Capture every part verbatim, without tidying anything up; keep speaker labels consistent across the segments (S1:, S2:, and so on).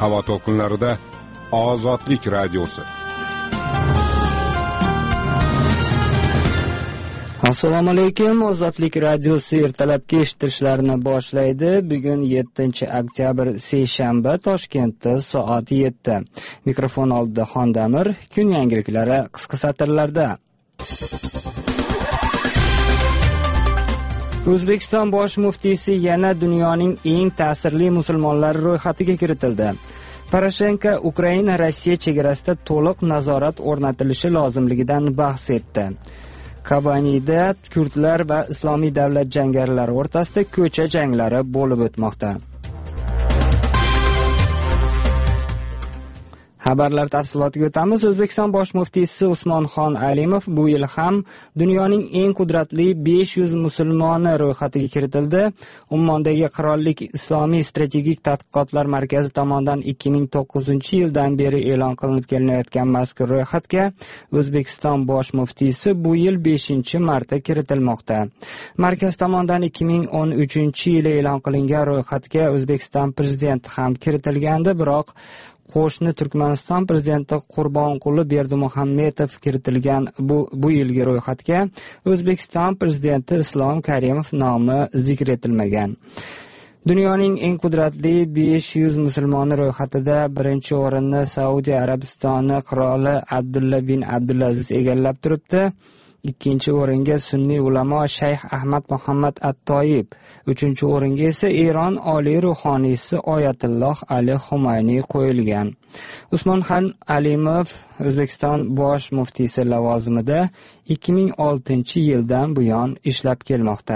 S1: havo to'lqinlarida Ozodlik radiosi.
S2: Assalomu alaykum. Ozodlik radiosi ertalabki eshittirishlarni boshlaydi. Bugun yettinchi oktyabr seshanba, Toshkentda soat yetti. Mikrofon oldida Xondamir. Kun yangiliklari qisqa satrlarda. O'zbekiston bosh muftiysi yana dunyoning eng ta'sirli musulmonlari ro'yxatiga kiritildi. Poroshenko Ukraina Rossiya chegarasida to'liq nazorat o'rnatilishi lozimligidan bahs etdi. Kabanida kurdlar va Islomiy davlat jangarilari o'rtasida ko'cha janglari bo'lib o'tmoqda. Xabarlar tafsilotiga o'tamiz. O'zbekiston bosh muftiysi Usmonxon Alimov bu yil ham dunyoning eng qudratli besh yuz musulmoni ro'yxatiga kiritildi. Ummondagi Qirollik Islomiy strategik tadqiqotlar markazi tomonidan ikki ming to'qqizinchi yildan beri e'lon qilinib kelinayotgan mazkur ro'yxatga O'zbekiston bosh muftiysi bu yil beshinchi marta kiritilmoqda. Markaz tomonidan ikki ming o'n uchinchi yil e'lon qilingan ro'yxatga O'zbekiston prezidenti ham kiritilgandi, biroq qo'shni Turkmaniston prezidenti Qurbonquli Berdimuhamedov kiritilgan bu bu yilgi ro'yxatga O'zbekiston prezidenti Islom Karimov nomi zikr etilmagan. Dunyoning eng qudratli besh yuz musulmoni ro'yxatida birinchi o'rinni Saudiya Arabistoni qiroli Abdulla bin Abdulaziz egallab turibdi. Ikkinchi o'ringa sunniy ulamo Shayx Ahmad Muhammad At-Toyib, uchinchi o'ringa esa Eron oliy ruhoniysi Oyatulloh Ali Xumayniy qo'yilgan. Usmonxon Alimov O'zbekiston bosh muftiysi lavozimida ikki ming oltinchi yildan buyon ishlab kelmoqda.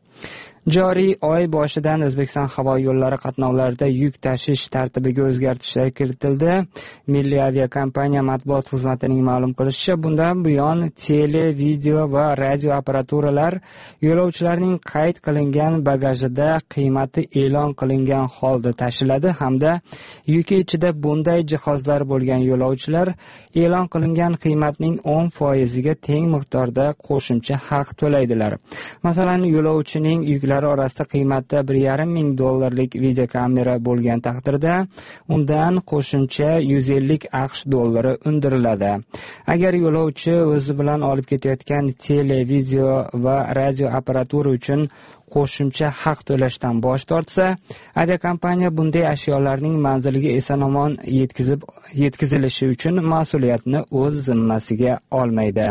S2: Joriy oy boshidan O'zbekiston havo yo'llari qatnovlarida yuk tashish tartibiga o'zgartishlar kiritildi. Milliy aviakompaniya matbuot xizmatining ma'lum qilishicha, bundan buyon tele, video va radio apparaturalar yo'lovchilarning qayd qilingan bagajida qiymati e'lon qilingan holda tashiladi hamda yuki ichida bunday jihozlar bo'lgan yo'lovchilar e'lon qilingan qiymatning o'n foiziga teng miqdorda qo'shimcha haq to'laydilar. Masalan, yo'lovchining yuklari orasida qiymati bir yarim ming dollarlik videokamera bo'lgan taqdirda undan qo'shimcha yuz ellik aqsh dollari undiriladi. Agar yo'lovchi o'zi bilan olib ketayotgan tele, video va radio apparatura uchun qo'shimcha haq to'lashdan bosh tortsa, aviakompaniya bunday ashyolarning manziliga eson-omon yetkazib yetkazilishi uchun mas'uliyatni o'z zimmasiga olmaydi.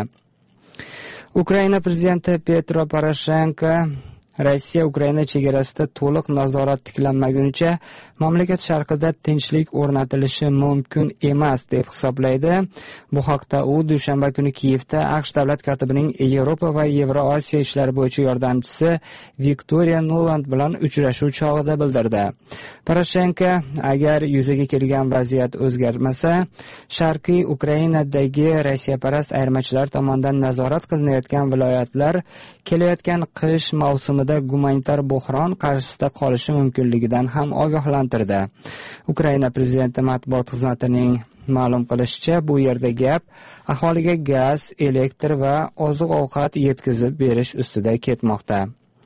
S2: Ukraina prezidenti Petro Poroshenko Rossiya Ukraina chegarasida to'liq nazorat tiklanmagunicha mamlakat sharqida tinchlik o'rnatilishi mumkin emas deb hisoblaydi. Bu haqda u dushanba kuni Kiyevda AQSh davlat kotibining Yevropa va Yevrosiyo ishlari bo'yicha yordamchisi Viktoriya Nuland bilan uchrashuv chog'ida bildirdi. Poroshenko agar yuzaga kelgan vaziyat o'zgarmasa, Sharqiy Ukrainadagi Rossiyaparast ayirmachilar tomonidan nazorat qilinayotgan viloyatlar kelayotgan qish mavsumi gumanitar bo'hron qarshisida qolishi mumkinligidan ham ogohlantirdi. Ukraina prezidenti matbuot xizmatining ma'lum qilishicha, bu yerda gap aholiga gaz, elektr va oziq-ovqat yetkazib berish ustida ketmoqda.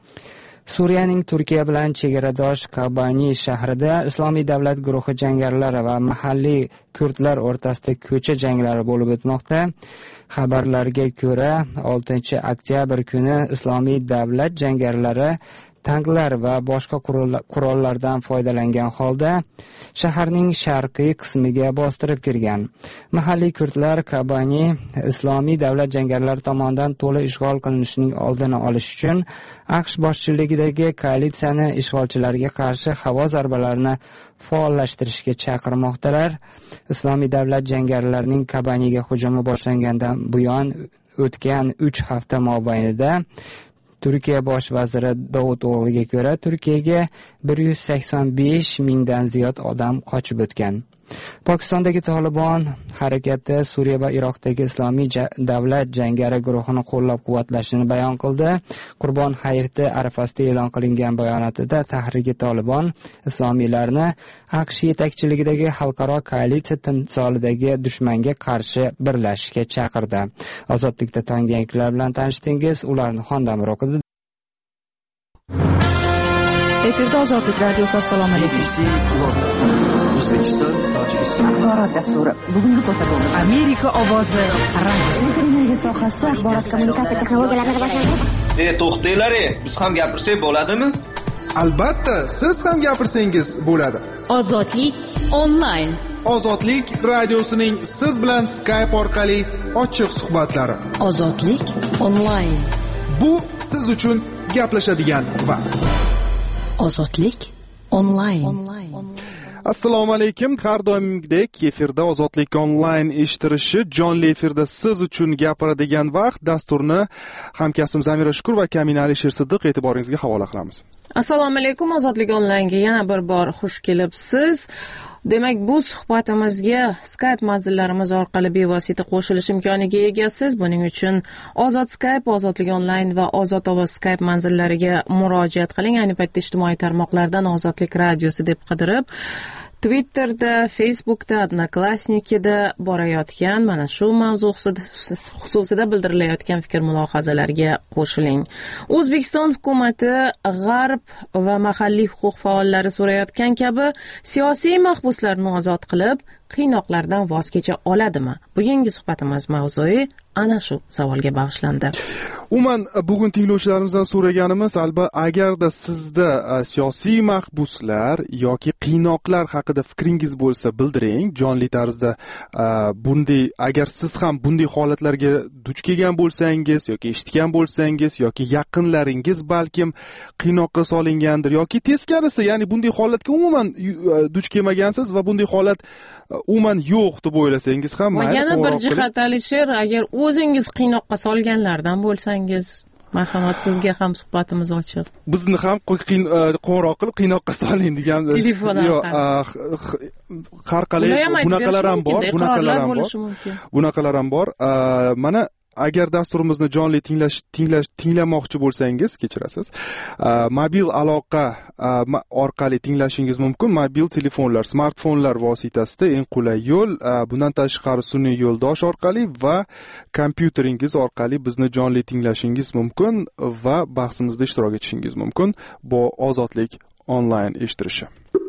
S2: Suriyaning Turkiya bilan chegaradosh Kobani shahrida Islomiy davlat guruhi jangarilari va mahalliy kurdlar o'rtasida ko'cha janglari bo'lib o'tmoqda. Xabarlarga ko'ra, oltinchi oktyabr kuni Islomiy davlat jangarilari tanklar va boshqa qurollardan foydalangan holda shaharning sharqiy qismiga bostirib kirgan. Mahalliy kurdlar Kobani Islomiy davlat jangarilari tomonidan to'liq ishg'ol qilinishining oldini olish uchun AQSh boshchiligidagi koalitsiyani ishg'olchilarga qarshi havo zarbalarini faollashtirishga chaqirmoqdalar. Islomiy davlat jangarilarining Kobaniga hujumi boshlangandan buyon o'tgan uch hafta mobaynida Turkiya bosh vaziri Davuto'g'liga ko'ra, Turkiyaga bir yuz sakson besh mingdan ziyod odam qochib o'tgan. Pokistondagi Tolibon harakati Suriya va Iroqdagi Islomiy davlat jangari guruhini qo'llab-quvvatlashini bayon qildi. Qurbon hayiti arafasida e'lon qilingan bayonotida Tahriki Tolibon islomiylarni AQSh yetakchiligidagi xalqaro koalitsiya timsolidagi dushmanga qarshi birlashishga chaqirdi. Ozodlikda tong yangiliklar bilan tanishdingiz. Ularni Xondamir o'qidi.
S3: Efirda Ozodlik radiosi. Assalomu alaykum. O'zbekiston, Tojikiston axborot dasturi. Bugungi ko'rsatuv
S4: Amerika ovozi radiosi.
S5: Energiya sohasida axborot kommunikatsiya texnologiyalarini rivojlantirish.
S6: E, to'xtanglar, biz ham gapirsak bo'ladimi?
S7: Albatta, siz ham gapirsangiz bo'ladi.
S8: Ozodlik onlayn.
S7: Ozodlik radiosining siz bilan Skype orqali ochiq suhbatlari.
S8: Ozodlik onlayn.
S7: Bu siz uchun gaplashadigan vaqt.
S8: Ozodlik onlayn.
S9: Assalomu alaykum. Har doimgidek efirda Ozodlik onlayn eshittirishi, jonli efirda siz uchun gapiradigan vaqt dasturni hamkasbim Zamira Shukur va Kamina Alisher Siddiq e'tiboringizga havola qilamiz.
S10: Assalomu alaykum. Ozodlik onlaynga yana bir bor xush kelibsiz. Demak, bu suhbatimizga Skype manzillarimiz orqali bevosita qo'shilish imkoniga egasiz. Buning uchun Ozod Skype, Ozodlik onlayn va Ozod ovoz Skype manzillariga murojaat qiling. Ayni paytda ijtimoiy tarmoqlardan Ozodlik radiosi deb qidirib, Twitterda, Facebookda, Odnoklassnikida borayotgan mana shu mavzu xususida bildirilayotgan fikr-mulohazalarga qo'shiling. O'zbekiston hukumatı G'arb va mahalliy huquq faollari so'rayotgan kabi siyosiy mahbuslarni ozod qilib, qiynoqlardan voz kecha oladimi? Bugungi suhbatimiz mavzui ana shu savolga bag'ishlandi.
S9: Umuman bugun tinglovchilarimizdan so'raganimiz, albatta, agarda sizda siyosiy mahbuslar yoki qiynoqlar haqida fikringiz bo'lsa bildiring. Jonli tarzda bunday, agar siz ham bunday holatlarga duch kelgan bo'lsangiz yoki eshitgan bo'lsangiz yoki yaqinlaringiz balkim qiynoqqa solingandir yoki teskarisi, ya'ni bunday holatga umuman duch kelmagansiz va bunday holat umuman yo'q deb o'ylasangiz ham mayli.
S10: Yana bir jihat Alisher, agar o'zingiz qiynoqqa solganlardan bo'lsangiz, marhamat, sizga ham suhbatimiz ochiq.
S9: Bizni ham qo'ng'iroq qilib qiynoqqa soling degan.
S10: Telefon orqali.
S9: Har qalay bunaqalar ham bor, bunaqalar ham bor. Bunaqalar ham bor. Mana agar dasturimizni jonli tinglash tinglash tinglamoqchi bo'lsangiz, kechirasiz. Mobil aloqa orqali tinglashingiz mumkin. Mobil telefonlar, smartfonlar vositasida eng qulay yo'l. Bundan tashqari sun'iy yo'ldosh orqali va kompyuteringiz orqali bizni jonli tinglashingiz mumkin va bahsimizda ishtirok etishingiz mumkin. Bu Ozodlik onlayn eshittirishi.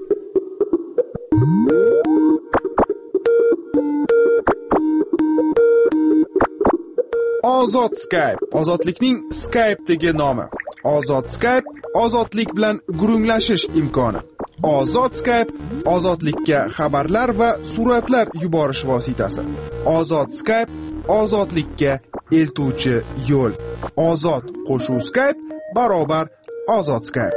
S7: Ozod Skype, ozodlikning Skype'dagi nomi. Ozod Skype, ozodlik bilan gurunglashish imkoni. Ozod Skype, ozodlikka xabarlar va suratlar yuborish vositasi. Ozod Skype, ozodlikka eltuvchi yo'l. Ozod qo'shuv Skype barobar Ozod Skype.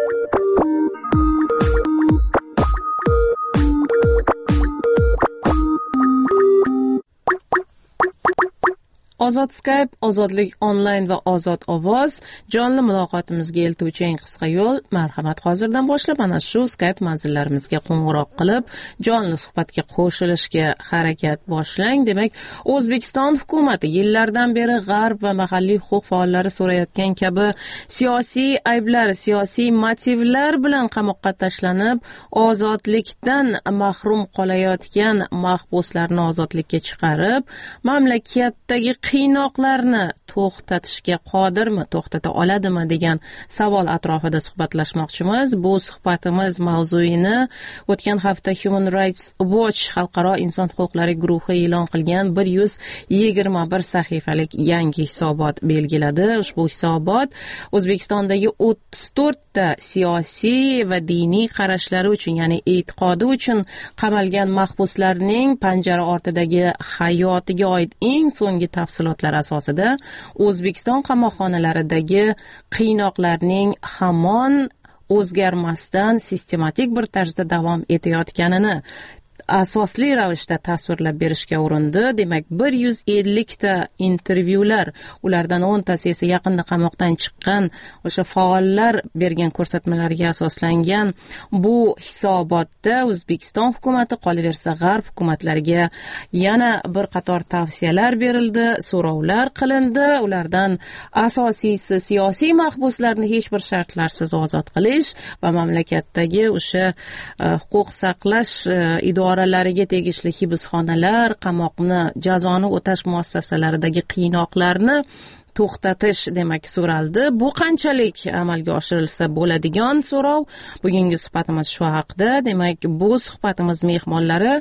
S10: Ozod Skype, Ozodlik onlayn va Ozod ovoz jonli muloqotimizga eltuvchi eng qisqa yo'l. Marhamat, hozirdan boshlab ana shu Skype manzillarimizga qo'ng'iroq qilib, jonli suhbatga qo'shilishga harakat boshlang. Demak, O'zbekiston hukumatı yillardan beri G'arb va mahalliy huquq faollari so'rayotgan kabi siyosiy ayblar, siyosiy motivlar bilan qamoqqa tashlanib, ozodlikdan mahrum qolayotgan mahbuslarni ozodlikka chiqarib, mamlakatdagi qiynoqlarni to'xtatishga qodirmi, to'xtata oladimi degan savol atrofida suhbatlashmoqchimiz. Bu suhbatimiz mavzuini o'tgan hafta Human Rights Watch xalqaro inson huquqlari guruhi e'lon qilgan bir yuz yigirma bir sahifalik yangi hisobot belgiladi. Ushbu hisobot O'zbekistondagi o'ttiz to'rtta siyosiy va diniy qarashlari uchun, ya'ni e'tiqodi uchun qamalgan mahbuslarning panjara ortidagi hayotiga oid eng so'nggi tafsilotlar asosida O'zbekiston qamoqxonalaridagi qiynoqlarning hamon o'zgarmasdan sistematik bir tarzda davom etayotganini asosli ravishda tasvirlab berishga urindi. Demak, bir yuz ellik ta intervyular, ulardan o'ntasi esa yaqinda qamoqdan chiqqan o'sha faollar bergan ko'rsatmalarga asoslangan bu hisobotda O'zbekiston hukumatı, qolaversa G'arb hukumatlariga yana bir qator tavsiyalar berildi, so'rovlar qilindi. Ulardan asosiysi siyosiy mahbuslarni hech bir shartlarsiz ozod qilish va mamlakatdagi o'sha huquq saqlash idoralari idoralariga tegishli hibsxonalar, qamoqni, jazoni o'tash muassasalaridagi qiynoqlarni to'xtatish demak so'raldi. Bu qanchalik amalga oshirilsa bo'ladigan so'rov. Bugungi suhbatimiz shu haqida. Demak, bu suhbatimiz mehmonlari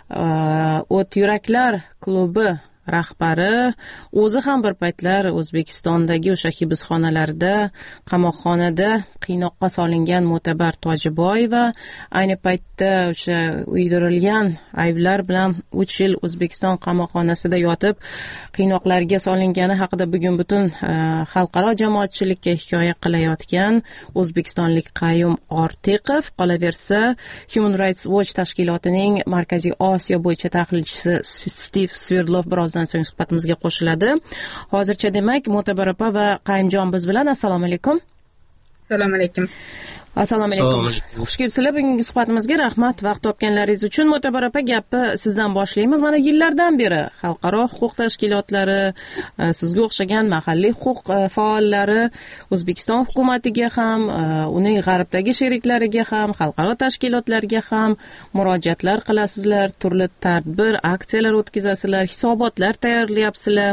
S10: O't yuraklar klubi rahbari, o'zi ham bir paytlar O'zbekistondagi o'sha hibsxonalarda, qamoqxonada qiynoqqa solingan Mo'tabar Tojiboyeva, ayni paytda o'sha uydirilgan ayblar bilan uch yil O'zbekiston qamoqxonasida yotib qiynoqlarga solingani haqida bugun butun xalqaro jamoatchilikka hikoya qilayotgan o'zbekistonlik Qayum Ortiqov, qolaversa Human Rights Watch tashkilotining Markaziy Osiyo bo'yicha tahlilchisi Stiv Sverdlov biroz so'ng suhbatimizga qo'shiladi. Hozircha demak Mo'tabar opa va Qayumjon biz bilan. Assalomu alaykum.
S11: Assalomu alaykum.
S10: Assalomu alaykum. Xush kelibsizlar bugungi suhbatimizga. Rahmat vaqt topganlaringiz uchun. Mo'tabar opa, gapni sizdan boshlaymiz. Mana yillardan beri xalqaro huquq tashkilotlari, sizga o'xshagan mahalliy huquq faollari O'zbekiston hukumatiga ham, uning g'arbdagi sheriklariga ham, xalqaro tashkilotlarga ham murojaatlar qilasizlar, turli tadbir, aksiyalar o'tkazasizlar, hisobotlar tayyorlayapsizlar.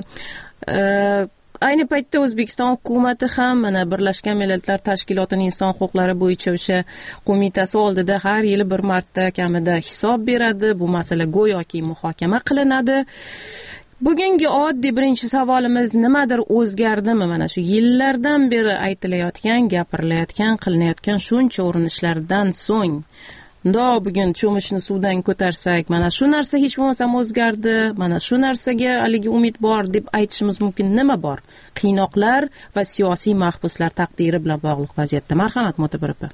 S10: Ayni paytda O'zbekiston hukumati ham mana Birlashgan Millatlar Tashkilotining inson huquqlari bo'yicha o'sha qo'mitasi oldida har yili bir marta kamida hisob beradi. Bu masala go'yoki muhokama qilinadi. Bugungi oddiy birinchi savolimiz, nimadir o'zgardimi? Mana shu yillardan beri aytilayotgan, gapirilayotgan, qilinayotgan shuncha urinishlardan so'ng Ndo bugun cho'mishni suvdan ko'tarsak, mana shu narsa hech bo'lmasa o'zgardi, mana shu narsaga haligi umid bor deb aytishimiz mumkin. Nima bor? Qiynoqlar va siyosiy mahbuslar taqdiri bilan bog'liq vaziyatda. Marhamat Mo'tabar opa.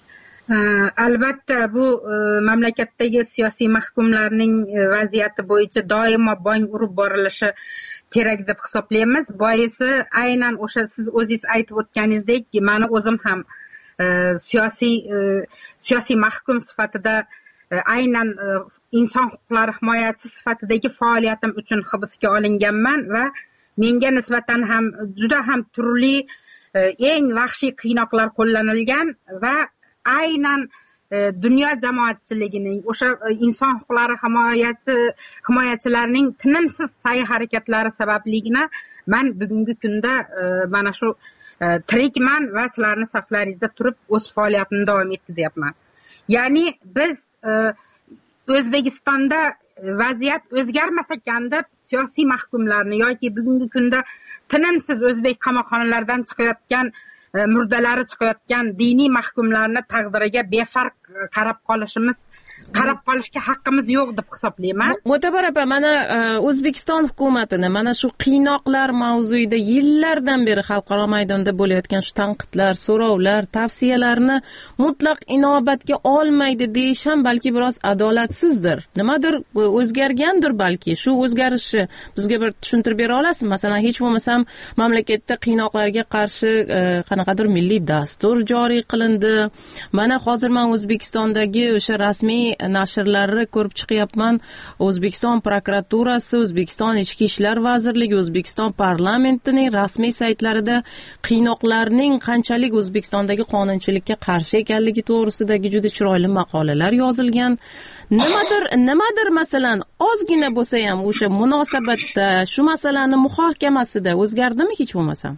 S11: Albatta bu mamlakatdagi siyosiy mahkumlarning vaziyati bo'yicha doimo bong urib borilishi kerak deb hisoblaymiz. Boisi aynan o'sha siz o'zingiz aytib o'tganingizdek, meni o'zim ham siyosiy siyosiy mahkum sifatida aynan inson huquqlari himoyachisi sifatidagi faoliyatim uchun hibsga olinganman va menga nisbatan ham juda ham turli eng vahshiy qiynoqlar qo'llanilgan va aynan dunyo jamoatchiligining o'sha inson huquqlari himoyachi himoyachilarining tinimsiz sa'y-harakatlari sababligina man bugungi kunda mana shu tirikman va sizlarni saflaringizda turib o'z faoliyatimni davom etkazyapman. Ya'ni biz O'zbekistonda vaziyat o'zgarmas ekan deb siyosiy mahkumlarni yoki bugungi kunda tinimsiz o'zbek qamoqxonalaridan chiqayotgan murdalari chiqayotgan diniy mahkumlarni taqdiriga befarq qarab qolishimiz qarab qolishga haqqimiz yo'q deb hisoblayman.
S10: Mo'tabar opa, mana O'zbekiston hukumatini mana shu qiynoqlar mavzuida yillardan beri xalqaro maydonda bo'layotgan shu tanqidlar, so'rovlar, tavsiyalarni mutlaq inobatga olmaydi deyish ham balki biroz adolatsizdir. Nimadir o'zgargandir balki. Shu o'zgarishni bizga bir tushuntirib bera olasizmi? Masalan, hech bo'lmasam mamlakatda qiynoqlarga qarshi qanaqadir milliy dastur joriy qilindi. Mana hozir men O'zbekistondagi o'sha rasmiy nashrlarni ko'rib chiqyapman. O'zbekiston prokuraturasi, O'zbekiston Ichki ishlar vazirligi, O'zbekiston parlamentining rasmiy saytlarida qiynoqlarning qanchalik O'zbekistondagi qonunchilikka qarshi ekanligi to'g'risidagi juda chiroyli maqolalar yozilgan. Nimadir, nimadir masalan, ozgina bo'lsa ham o'sha munosabatda, shu masalani muhokamasida o'zgardimi hech bo'lmasa?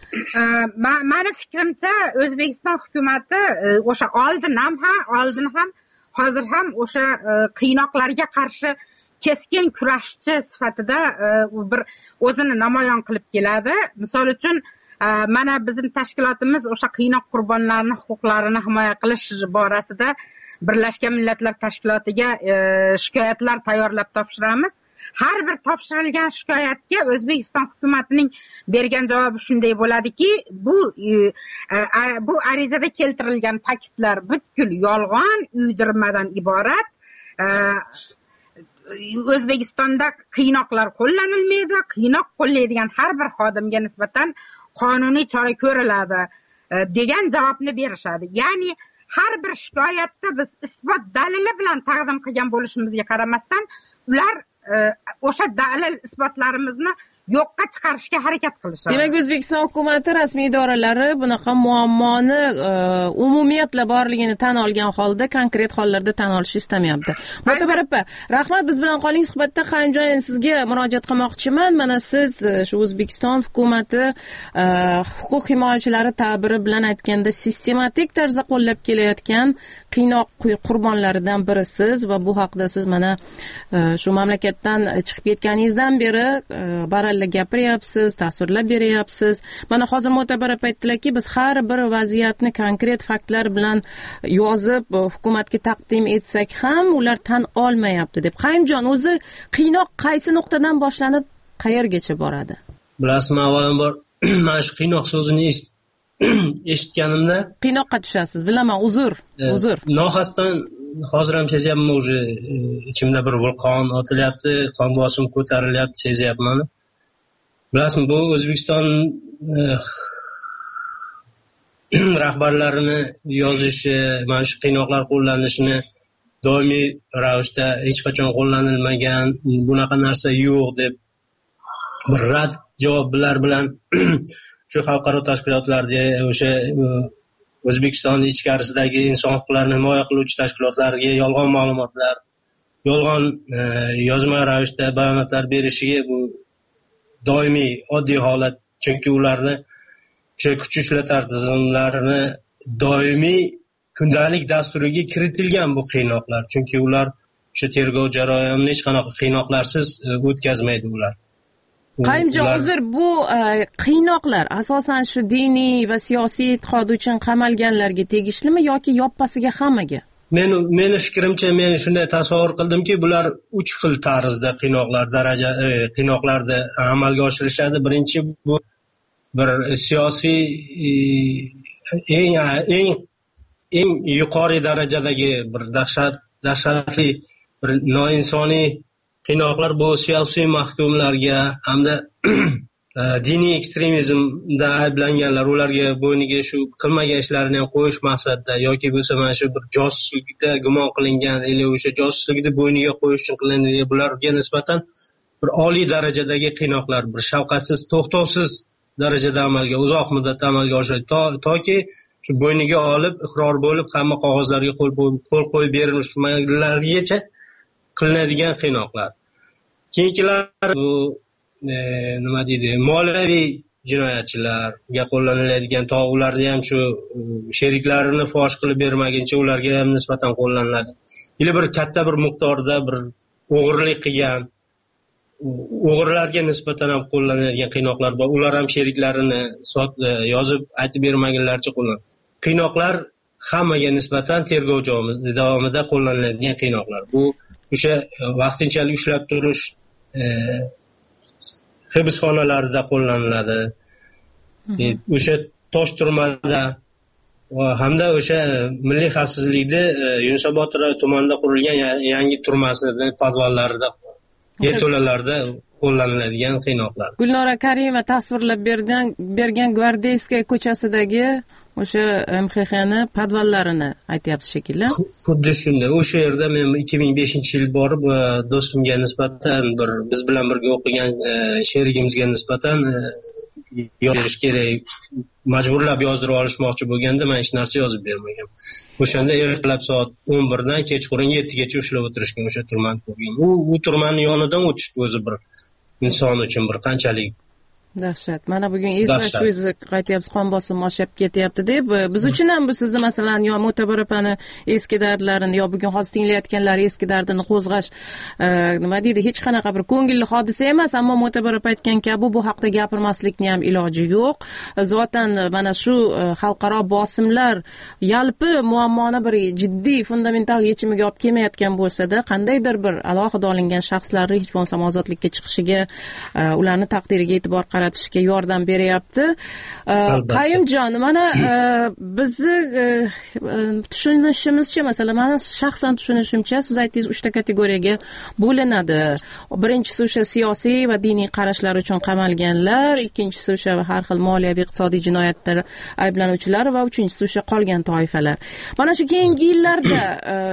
S11: Meni fikrimcha O'zbekiston hukumati o'sha oldin ham, oldin ham hozir ham o'sha qiynoqlarga qarshi keskin kurashchi sifatida bir o'zini namoyon qilib keladi. Misol uchun mana bizning tashkilotimiz o'sha qiynoq qurbonlarini huquqlarini himoya qilish borasida Birlashgan Millatlar Tashkilotiga shikoyatlar tayyorlab topshiramiz. Har bir topshirilgan shikoyatga O'zbekiston hukumatining bergan javobi shunday bo'ladiki, bu bu arizada keltirilgan faktlar butkul yolg'on, uydirmadan iborat. O'zbekistonda qiynoqlar qo'llanilmaydi, qiynoq qo'llaydigan har bir xodimga nisbatan qonuniy chora ko'riladi degan javobni berishadi. Ya'ni har bir shikoyatda biz isbot dalili bilan taqdim qilgan bo'lishimizga qaramasdan, ular o'sha dalil isbotlarimizni yo'qqa chiqarishga harakat qilishadi.
S10: Demak, O'zbekiston hukumati rasmiy idoralari bunaqa muammoni umumiyatla borligini tan olgan holda konkret hollarda tan olishni istamayapti. Mo'tabar opa, rahmat, biz bilan qoling suhbatda. Qayumjon, sizga murojaat qilmoqchiman. Mana siz shu O'zbekiston hukumati huquq himoyachilari ta'biri bilan aytganda sistematik tarzda qo'llab kelayotgan qiynoq qurbonlaridan birisiz va bu haqda siz mana shu mamlakatdan chiqib ketganingizdan beri baralla gapiryapsiz, tasvirlab beryapsiz. Mana hozir Mo'tabar opa aytdilarki, biz har bir vaziyatni konkret faktlar bilan yozib hukumatga taqdim etsak ham ular tan olmayapti deb. Qayumjon, o'zi qiynoq qaysi nuqtadan boshlanib qayergacha boradi?
S12: Bilasizmi, avvalambor mana shu qiynoq so'zini eshitganimda
S10: qiynoqqa tushasiz. Bilaman, uzr, uzr.
S12: Nohasdan hozir ham sezyapman, уже ichimda bir vulqon otilyapti, qon bosim ko'tarilyapti, sezyapman. Bilasizmi, bu O'zbekiston rahbarlarini yozishi, mana shu qiynoqlar qo'llanishini doimiy ravishda hech qachon qo'llanilmagan, bunaqa narsa yo'q deb bir rad javoblar bilan shu xalqaro tashkilotlarga, o'sha O'zbekiston ichkarisidagi inson huquqlarini himoya qiluvchi tashkilotlarga yolg'on ma'lumotlar, yolg'on yozma ravishda bayonotlar berishiga bu doimiy oddiy holat. Chunki ularni o'sha kuch ishlatar tizimlarini doimiy kundalik dasturiga kiritilgan bu qiynoqlar. Chunki ular o'sha tergov jarayonini hech qanaqa qiynoqlarsiz o'tkazmaydi ular.
S10: Qayumjon, hozir bu qiynoqlar asosan shu diniy va siyosiy e'tiqod uchun qamalganlarga tegishlimi yoki yoppasiga hammaga?
S12: Men meni fikrimcha, men shunday tasavvur qildimki, bular uch xil tarzda qiynoqlar daraja qiynoqlarda amalga oshirishadi. Birinchi, bu bir siyosiy eng eng eng yuqori darajadagi bir dahshat dahshatli bir noinsoniy qiynoqlar bu siyosiy mahkumlarga hamda diniy ekstremizmda ayblanganlar, ularga bo'yniga shu qilmagan ishlarini ham qo'yish maqsadida yoki bo'lsa mana shu bir josuslikda gumon qilingan, yoki o'sha josuslikni bo'yniga qo'yish uchun qilingan, bularga nisbatan bir oliy darajadagi qiynoqlar, bir shafqatsiz, to'xtovsiz darajada amalga, uzoq muddatda amalga oshadi, toki shu bo'yniga olib, iqror bo'lib, hamma qog'ozlarga qo'l qo'yib berilishlargacha qilinadigan qiynoqlar. Keyingilar bu nima deydi, moliyaviy jinoyatchilarga qo'llaniladigan, to ularni ham shu sheriklarini fosh qilib bermaguncha ularga ham nisbatan qo'llaniladi. Ili bir katta bir miqdorda bir o'g'irlik qilgan o'g'irlarga nisbatan ham qo'llaniladigan qiynoqlar bor. Ular ham sheriklarini yozib aytib bermaganlarcha qo'llanadi. Qiynoqlar hammaga nisbatan tergov davomida qo'llaniladigan qiynoqlar. Bu o'sha vaqtinchalik ushlab turish hibsxonalarida qo'llaniladi. O'sha tosh turmada hamda o'sha milliy xavfsizlikda Yunusobod tumanida qurilgan yangi turmasida, podvallarida, yerto'lalarda qo'llaniladigan qiynoqlar.
S10: Gulnora Karimova tasvirlab bergan bergan Gvardeyskaya ko'chasidagi o'sha M X Xni podvallarini aytyapsiz shekilli.
S12: Xuddi shunday. O'sha yerda men ikki ming beshinchi yil borib, do'stimga nisbatan bir biz bilan birga o'qigan sherigimizga nisbatan yozish kerak, majburlab yozdirib olishmoqchi bo'lganda men hech narsa yozib bermagan. O'shanda ertalab soat o'n birdan kechqurun yettigacha ushlab o'tirishgan, o'sha turmani ko'rgan. U u turmani yonidan o'tish o'zi bir inson uchun bir qanchalik
S10: dahshat. Mana bugun eslashingiz qaytyapsiz, qon bosimi oshib ketyapti deb. Biz uchun ham bu sizni masalan yo Mo'tabar opani eski dardlarini yo bugun hozir tinglayotganlar eski dardini qo'zg'ash nima deydi, hech qanaqa bir ko'ngilli hodisa emas, ammo Mo'tabar opa aytgan kabi bu haqda gapirmaslikning ham iloji yo'q. Zotan mana shu xalqaro bosimlar yalpi muammoni bir jiddiy fundamental yechimiga olib kelmayotgan bo'lsa-da, qandaydir bir alohida olingan shaxslarni hech bo'lmasa ozodlikka chiqishiga, ularni taqdiriga e'tibor qaratishga yordam beryapti. Qayumjon, mana bizni tushunishimizcha, masalan, mana shaxsan tushunishimcha, siz aytdingiz uchta kategoriyaga bo'linadi. Birinchisi o'sha siyosiy va diniy qarashlar uchun qamalganlar, ikkinchisi o'sha har xil moliyaviy iqtisodiy jinoyatlar ayblanuvchilar va uchinchisi o'sha qolgan toifalar. Mana shu keyingi yillarda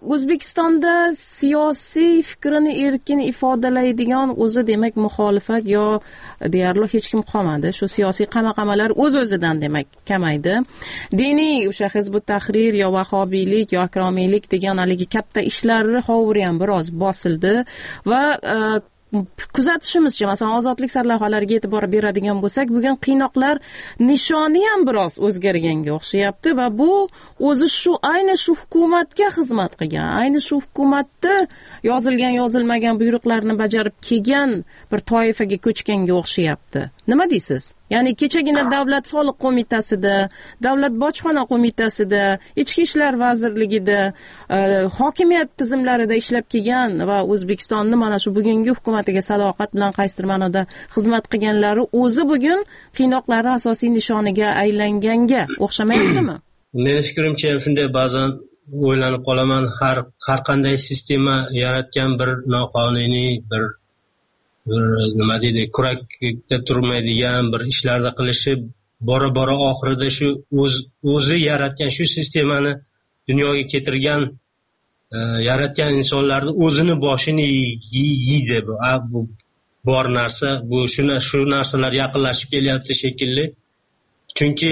S10: O'zbekistonda siyosiy fikrini erkin ifodalaydigan o'zi demak muxolifat yo deyarli hech kim qolmadi. Shu siyosiy qama-qamalar o'z-o'zidan demak kamaydi. Diniy o'sha Hizbut Tahrir yo vahobiylik yo akromiylik degan haligi katta ishlarni hovuri ham biroz bosildi va kuzatishimizcha, masalan, ozodlik sarlavhalariga e'tibor beradigan bo'lsak, bugun qiynoqlar nishoni ham biroz o'zgarganga o'xshayapti va bu o'zi shu ayni shu hukumatga xizmat qilgan, ayni shu hukumatda yozilgan, yozilmagan buyruqlarni bajarib kelgan bir toifaga ko'chganga o'xshayapti. Nima deysiz? Ya'ni kechagina Davlat soliq qo'mitasida, Davlat bojxona qo'mitasida, Ichki ishlar vazirligida, hokimiyat tizimlarida ishlab kelgan va O'zbekistonni mana shu bugungi hukumatiga sadoqat bilan qaysidir ma'noda xizmat qilganlari o'zi bugun qiynoqlari asosiy nishoniga aylanganga o'xshamayaptimi?
S12: Meni fikrimcha ham shunday, ba'zan o'ylanib qolaman, har har qanday sistema yaratgan bir noqonuniy, bir bir nima deydi, kurakda turmaydigan bir ishlarni qilishi bora bora oxirida shu o'z o'zi yaratgan shu sistemani dunyoga keltirgan yaratgan insonlarni o'zini boshini yeydi. Bu bu bor narsa, bu shuna shu narsalar yaqinlashib kelyapti shekilli. Chunki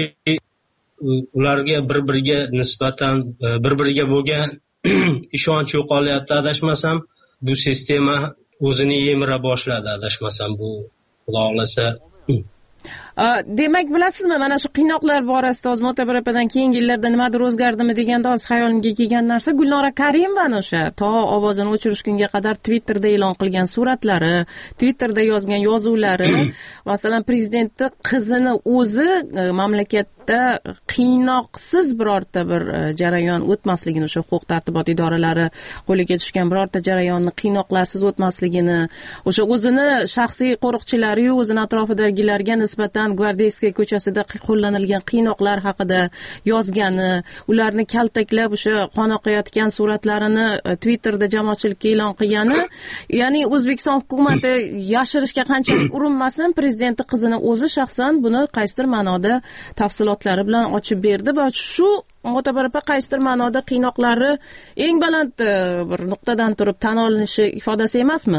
S12: ularga bir-biriga nisbatan bir-biriga bo'lgan ishonch yo'qolyapti, adashmasam. Bu sistema o'zini yemira boshladi, adashmasam, bu xudo xolasa.
S10: Demak, bilasizmi, mana shu qiynoqlar borasida hozir Mo'tabar opadan keyingi yillarda nimadir o'zgardimi deganda hozir xayolimga kelgan narsa Gulnora Karimovani o'sha to ovozini o'chirish kunga qadar Twitterda e'lon qilgan suratlari, Twitterda yozgan yozuvlari, masalan, prezidentning qizini o'zi mamlakatda qiynoqsiz birorta bir jarayon o'tmasligini, o'sha huquq tartibot idoralari qo'liga tushgan birorta jarayonni qiynoqlarsiz o'tmasligini, o'sha o'zini shaxsiy qo'riqchilari, o'zini atrofidagilarga nisbatan Gvardeyskiy ko'chasida qo'llanilgan qiynoqlar haqida yozgani, ularni kaltaklab o'sha qon oqayotgan suratlarini Twitterda jamoatchilikka e'lon qilgani, ya'ni O'zbekiston hukumati yashirishga qanchalik urinmasin, prezidentning qizini o'zi shaxsan buni qaysidir ma'noda tafsilotlari bilan ochib berdi va shu Mo'tabar opa qaysidir ma'noda qiynoqlari eng baland bir nuqtadan turib tan olinishi ifodasi emasmi?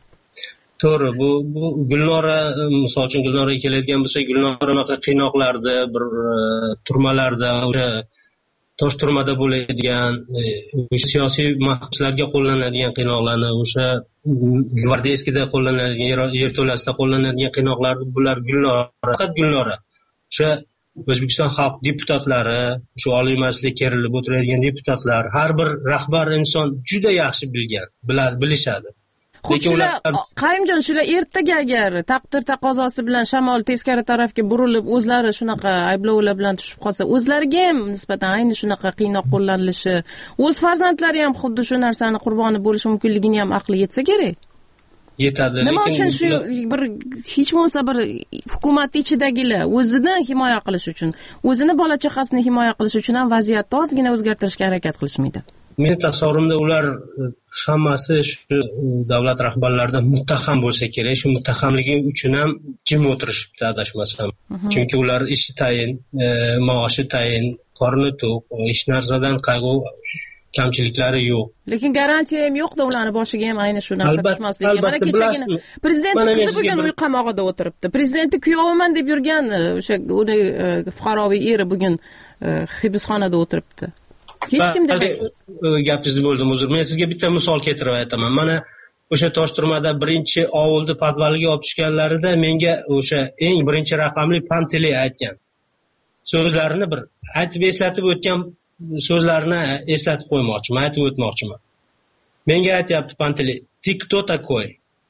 S12: To'g'ri, bu bu Gulnora, misol uchun Gulnoraga keladigan bo'lsak, Gulnora qiynoqlarda, bir turmalarda, o'sha tosh turmada bo'ladigan, o'sha siyosiy mahbuslarga qo'llanadigan qiynoqlarni, o'sha Gvardeyskida qo'llanadigan, yerto'lasida qo'llanadigan qiynoqlar, bular Gulnora, faqat Gulnora. O'sha O'zbekiston xalq deputatlari, shu Oliy Majlisga kerilib o'tiradigan deputatlar, har bir rahbar inson juda yaxshi bilgan, biladi, bilishadi.
S10: Shular Qayimjon, shular ertaga agar taqdir taqozosi bilan shamol teskari tarafga burilib, o'zlari shunaqa ayblovlar bilan tushib qolsa, o'zlariga ham nisbatan ayni shunaqa qiynoq qo'llanilishi, o'z farzandlari ham xuddi shu narsani qurboni bo'lishi mumkinligini ham aqli yetsa kerak.
S12: Yetadi.
S10: Nima uchun shu bir hech bo'lmasa bir hukumat ichidagilar o'zini himoya qilish uchun, o'zini bola chaqasini himoya qilish uchun ham vaziyatni ozgina o'zgartirishga harakat qilishmaydi?
S12: Men tasavvurimda ular hammasi shu davlat rahbarlaridan muttaham bo'lsa kerak. Shu muttahamligi uchun ham jim o'tirishibdi, adashmasam. Chunki ular ishi tayin, maoshi tayin, qorni to'q, hech narsadan qayg'u kamchiliklari yo'q.
S10: Lekin garantiya ham yo'q-da, ularning boshiga ham ayni shu narsa tushmasligi. Mana kechagina prezidentning qizi bugun uy qamog'ida o'tiribdi. Prezidentni kuyoviman deb yurgan o'sha uni fuqaroviy eri bugun hibsxonada o'tiribdi. Hech kim deb
S12: gapingizni bo'ldim, uzr. Men sizga bitta misol keltirib aytaman. Mana o'sha Toshturmada birinchi ovulni podvaliga olib tushganlarida menga o'sha eng birinchi raqamli Panteley aytgan so'zlarini bir aytib eslatib o'tgan so'zlarini eslatib qo'ymoqchiman, aytib o'tmoqchiman. Menga aytyapti Panteley, "Ты кто такой?"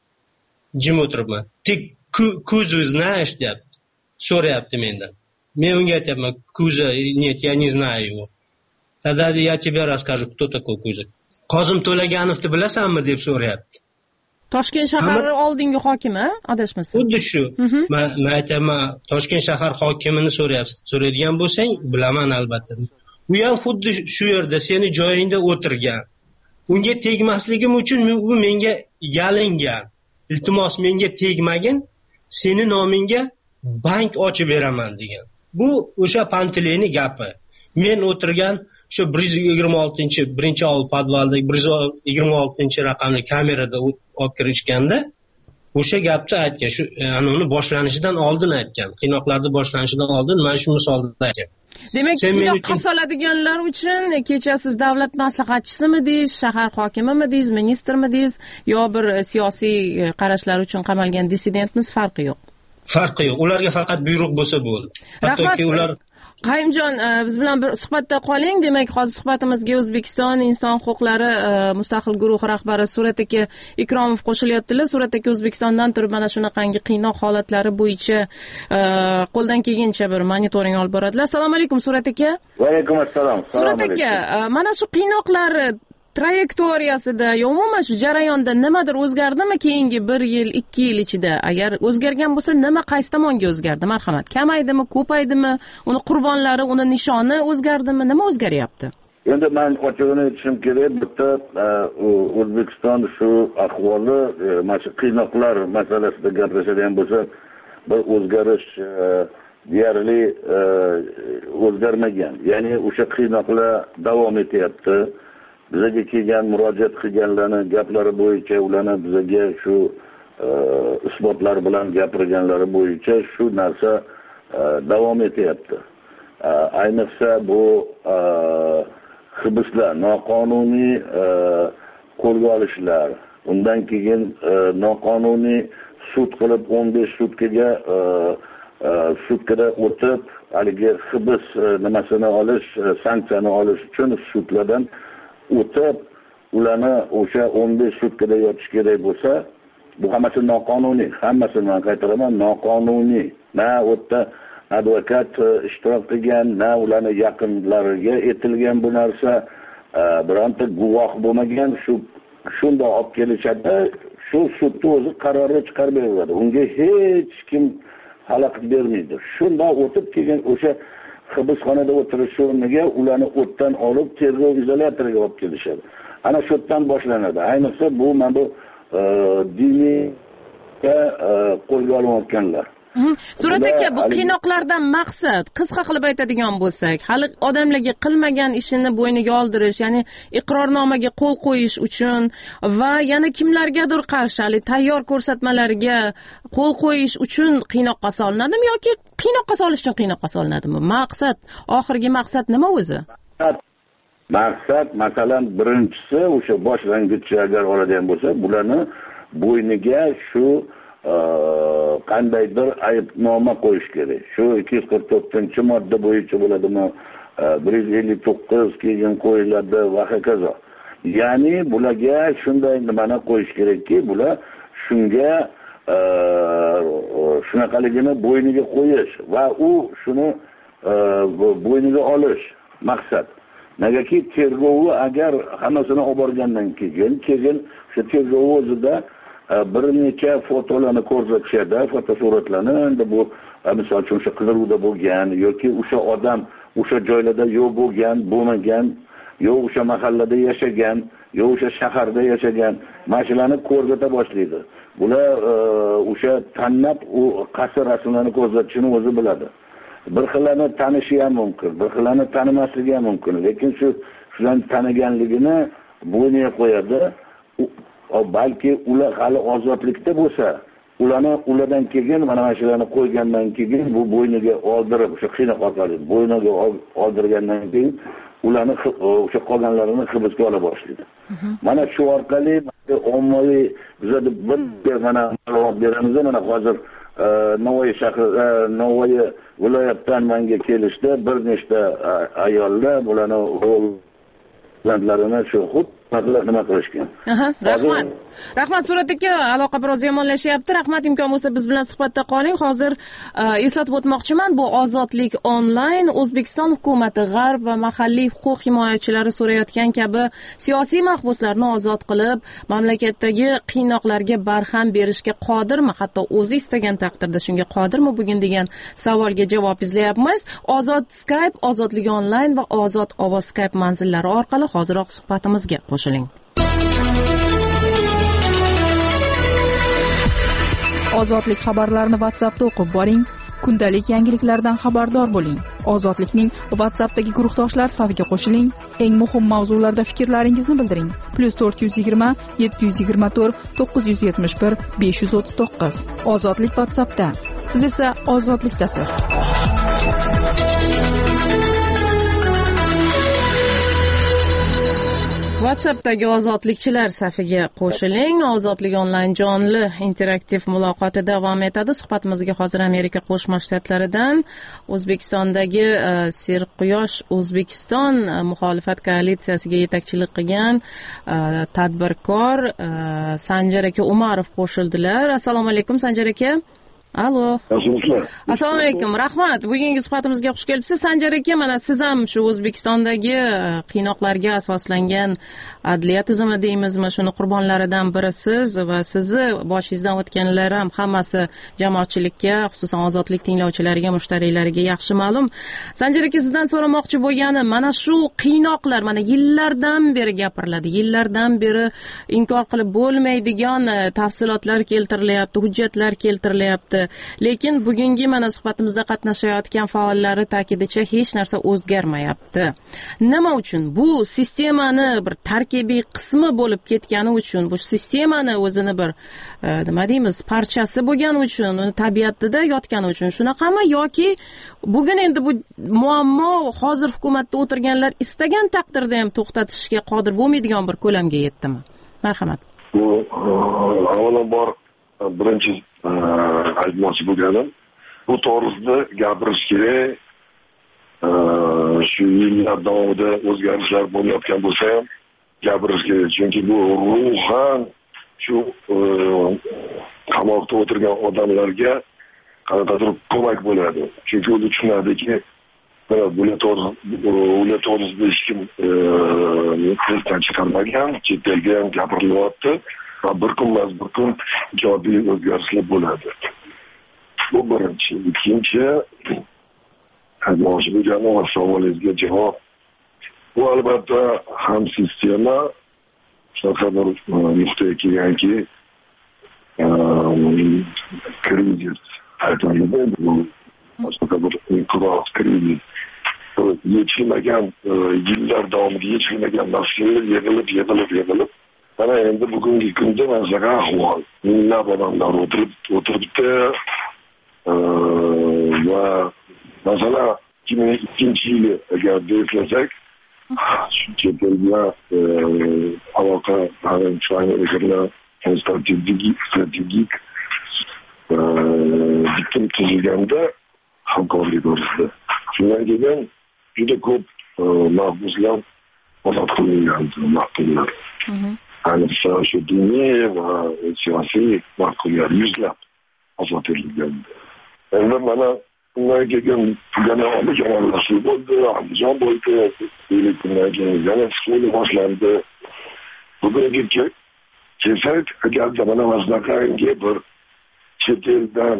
S12: Jim o'tiribman. "Ты Кузю знаешь?" deyapti. So'rayapti mendan. Men unga aytyapman, "Кузя, нет, я не знаю его." Тогда я тебе расскажу, кто такой Кузя. Qozim To'laganovni bilasanmi deb so'rayapti.
S10: Toshkent shahar oldingi hokimi, adashmasam.
S12: Xuddi shu. Men aytaman, Toshkent shahar hokimini so'rayapsiz. So'raydigan bo'lsang, bilaman albatta. U ham xuddi shu yerda seni joyingda o'tirgan. Unga tegmasligim uchun u menga yalingan. Iltimos, menga tegmagin, seni nomingga bank ochib beraman degan. Bu o'sha Panteleyning gapi. Men o'tirgan shu bir yuz yigirma oltinchi birinchi avlod podvaldagi bir yuz yigirma oltinchi raqamli kamerada olib kirishganda o'sha gapni aytgan, shu uni boshlanishidan oldin aytgan, qiynoqlarni boshlanishidan oldin mana shu misolda aytgan.
S10: Demak, qiynoq qasoladiganlar uchun kecha siz davlat maslahatchisimidingiz, shahar hokimimidingiz, ministrmidingiz yo bir siyosiy qarashlar uchun qamalgan dissidentmiz, farqi yo'q.
S12: Farqi yo'q. Ularga faqat buyruq bo'lsa bo'ldi. Hattoki ular
S10: Qayimjon, biz bilan bir suhbatda qoling. Demak, hozir suhbatimizga O'zbekiston inson huquqlari mustaqil guruhi rahbari Surat aka Ikromov qo'shilyaptilar. Surat aka O'zbekistondan turib mana shunaqangi qiynoq holatlari bo'yicha qo'ldan kelgancha bir monitoring olib boradilar. Assalomu alaykum Surat aka.
S13: Va alaykum assalom.
S10: Surat aka, mana shu qiynoqlar trayektoriyasida yo umuman shu jarayonda nimadir o'zgardimi keyingi bir yil, ikki yil ichida? Agar o'zgargan bo'lsa, nima qaysi tomonga o'zgardi? Marhamat, kamaydimi, ko'paydimi? Uni qurbonlari, uni nishoni o'zgardimi? Nima o'zgaryapti?
S13: Endi men ochig'ini aytishim kerak, bitta O'zbekiston shu ahvoli, mana shu qiynoqlar masalasida gapiradigan bo'lsa, bir o'zgarish deyarli o'zgarmagan. Ya'ni o'sha qiynoqlar davom etyapti. Bizaga kelgan, murojaat qilganlarning gaplari bo'yicha, ularni bizaga shu isbotlar bilan gapirganlari bo'yicha shu narsa davom etyapti. Ayniqsa bu hibslar, noqonuniy qo'lga olishlar, undan keyin noqonuniy sud qilib o'n besh sutkaga sutkada o'tib, haligi hibs nimasini olish, sanksiyani olish uchun sudlardan o'tib, ularni o'sha o'n besh sutkada yotish kerak bo'lsa, bu hammasi noqonuniy. Hammasini men qaytaraman, noqonuniy. Na o'tda advokat ishtirok qilgan, na ularning yaqinlariga aytilgan bu narsa, bironta guvoh bo'lmagan, shu shunda olib kelishadi, shu sudni o'zi qarorni chiqarib beradi. Unga hech kim xalaqit bermaydi. Shunda o'tib kelgan o'sha hibsxonada o'tirish o'rniga ularni o'tdan olib tergov izolyatoriga olib kelishadi. Ana shu yerdan boshlanadi. Ayniqsa bu mana bu diniy qo'lga olinayotganlar.
S10: Surat aka, bu qiynoqlardan maqsad, qisqa qilib aytadigan bo'lsak, hali odamlarga qilmagan ishini bo'yniga oldirish, ya'ni iqrornomaga qo'l qo'yish uchun va yana kimlargadir qarshi hali tayyor ko'rsatmalarga qo'l qo'yish uchun qiynoqqa solinadimi yoki qiynoqqa solish uchun qiynoqqa solinadimi? Maqsad, oxirgi maqsad nima o'zi?
S13: Maqsad, masalan, birinchisi o'sha boshlang'ichga agar oladigan bo'lsa, bularni bo'yniga shu qandaydir aybnoma qo'yish kerak. Shu ikki yuz qirq to'rtinchi modda bo'yicha bo'ladimi, bir yuz ellik to'qqiz keyin qo'yiladi va hokazo. Ya'ni bularga shunday nimani qo'yish kerakki, bular shunga shunaqaligini bo'yniga qo'yish va u shuni bo'yniga olish maqsad. Negaki tergovi agar hammasini olib borgandan keyin, keyin shu tergov o'zida bir necha fotolarni ko'rsatishadi, fotosuratlarni. Endi bu misol uchun o'sha qidiruvda bo'lgan yoki o'sha odam o'sha joylarda yo'q bo'lgan, bo'lmagan, yo'q o'sha mahallada yashagan, yo'q o'sha shaharda yashagan, mashinani ko'rsata boshlaydi. Bular o'sha tanlab u qaysi rasmlarni ko'rsatishini o'zi biladi. Bir xillarni tanishi ham mumkin, bir xillarni tanimasligi ham mumkin, lekin shu shularni taniganligini bo'yniga qo'yadi. Balki ular hali ozodlikda bo'lsa, ularni ulardan keyin mana shularni qo'ygandan keyin bu bo'yniga oldirib, o'sha qiynoq orqali bo'yniga oldirgandan keyin ularni o'sha qolganlarini hibsga ola boshlaydi. Mana shu orqali ommaviy bizga bir mana ma'lumot beramiz. Mana hozir Navoiy shahri, Navoiy viloyatidan menga kelishdi bir nechta ayollar bularni o'g'illarlarini shu xud nima qilishgan.
S10: Aha, rahmat. Rahmat Surat aka, aloqa biroz yomonlashyapti. Rahmat, imkon bo'lsa biz bilan suhbatda qoling. Hozir eslatib o'tmoqchiman, bu Ozodlik onlayn O'zbekiston hukumati g'arb va mahalliy huquq himoyachilari so'rayotgan kabi siyosiy mahbuslarni ozod qilib, mamlakatdagi qiynoqlarga barham berishga qodirmi? Hatto o'zi istagan taqdirda shunga qodirmi bugun degan savolga javob izlayapmiz. Ozod Skype, Ozodlik onlayn va Ozod ovoz Skype manzillari orqali hoziroq suhbatimizga qo'shiling.
S4: Ozodlik xabarlarini WhatsAppda o'qib boring.
S14: Kundalik yangiliklardan xabardor bo'ling. Ozodlikning WhatsAppdagi guruhdoshlar safiga qo'shiling. Eng muhim mavzularda fikrlaringizni bildiring. plus to'rt yuz yigirma yetti yuz yigirma to'rt to'qqiz yuz yetmish bir besh yuz o'ttiz to'qqiz. Ozodlik WhatsAppda. Siz esa ozodlikdasiz.
S10: WhatsAppdagi ozodlikchilar safiga qo'shiling. Ozodlik onlayn jonli interaktiv muloqoti davom etadi. Suhbatimizga hozir Amerika Qo'shma Shtatlaridan O'zbekistondagi uh, Serquyosh O'zbekiston uh, muxolifat koalitsiyasiga yetakchilik qilgan uh, tadbirkor uh, Sanjar aka Umarov qo'shildilar. Assalomu alaykum Sanjar aka. Allo. Assalomu alaykum. Rahmat. Bugungi suhbatimizga xush kelibsiz. Sanjar aka, mana siz ham shu O'zbekistondagi qiynoqlarga asoslangan adliya tizimi deymizmi, shuni qurbonlaridan birisiz va sizni boshingizdan o'tganlar ham hammasi jamoatchilikka, xususan ozodlik tinglovchilariga, mushtariylariga yaxshi ma'lum. Sanjar aka, sizdan so'ramoqchi bo'lganim, mana shu qiynoqlar mana yillardan beri gapiriladi, yillardan beri inkor qilib bo'lmaydigan tafsilotlar keltirilyapti, hujjatlar keltirilyapti. Lekin bugungi mana suhbatimizda qatnashayotgan faollari ta'kidicha hech narsa o'zgarmayapti. Nima uchun? Bu sistemani bir tarkibiy qismi bo'lib ketgani uchun, bu sistemani o'zini bir nima deymiz, parchasi bo'lgani uchun, uni tabiatida yotgani uchun shunaqami, yoki bugun endi bu muammo hozir hukumatda o'tirganlar istagan taqdirda ham to'xtatishga qodir bo'lmaydigan bir ko'lamga yetdimi? Marhamat.
S15: Bu avvalambor birinchi aytmoqchi bo'lganim, bu to'g'risida gapirish kerak. Shu yillar davomida o'zgarishlar bo'layotgan bo'lsa ham gapirish kerak, chunki bu ruhan shu qamoqda o'tirgan odamlarga qanaqadir ko'mak bo'ladi. Chunki u tushunadiki, bular to'g'risida hech kim esdan chiqarmagan, chet elga ham gapirilyapti. Bir kun emas, bir kun ijobiy o'zgarishlar bo'ladi. Bu birinchi. Ikkinchi, aytmoqchi bo'lganim va savolingizga javob. Bu albatta ham sistema shunaqa bir nuqtaga kelganki, krizis aytiladi. Bu shunaqa bir inqiroz, krizis. Yechilmagan, yillar davomida yechilmagan masalalar yig'ilib, yig'ilib, yig'ilib mana endi bugungi kunda mana shunaqa ahvol. Minglab odamlar o'tirib o'tiribdi va masalan ikki ming ikkinchi yili agar eslasak, chet el bilan aloqa strategik strategik bitim tuzilganda hamkorlik to'g'risida. Shundan keyin juda ko'p mahbuslar ozod qilingan, mahkumlar. Ayniqsa shu diniy va siyosiy mahkumlar yuzlab ozod etilgan. Endi mana bundan keyin yana Andijonlashuv bo'ldi, Andijon bo'ldi, kundan keyin yana skol boshlandi. Bugungi kelsak, agarda mana mazlaqangi bir chet eldan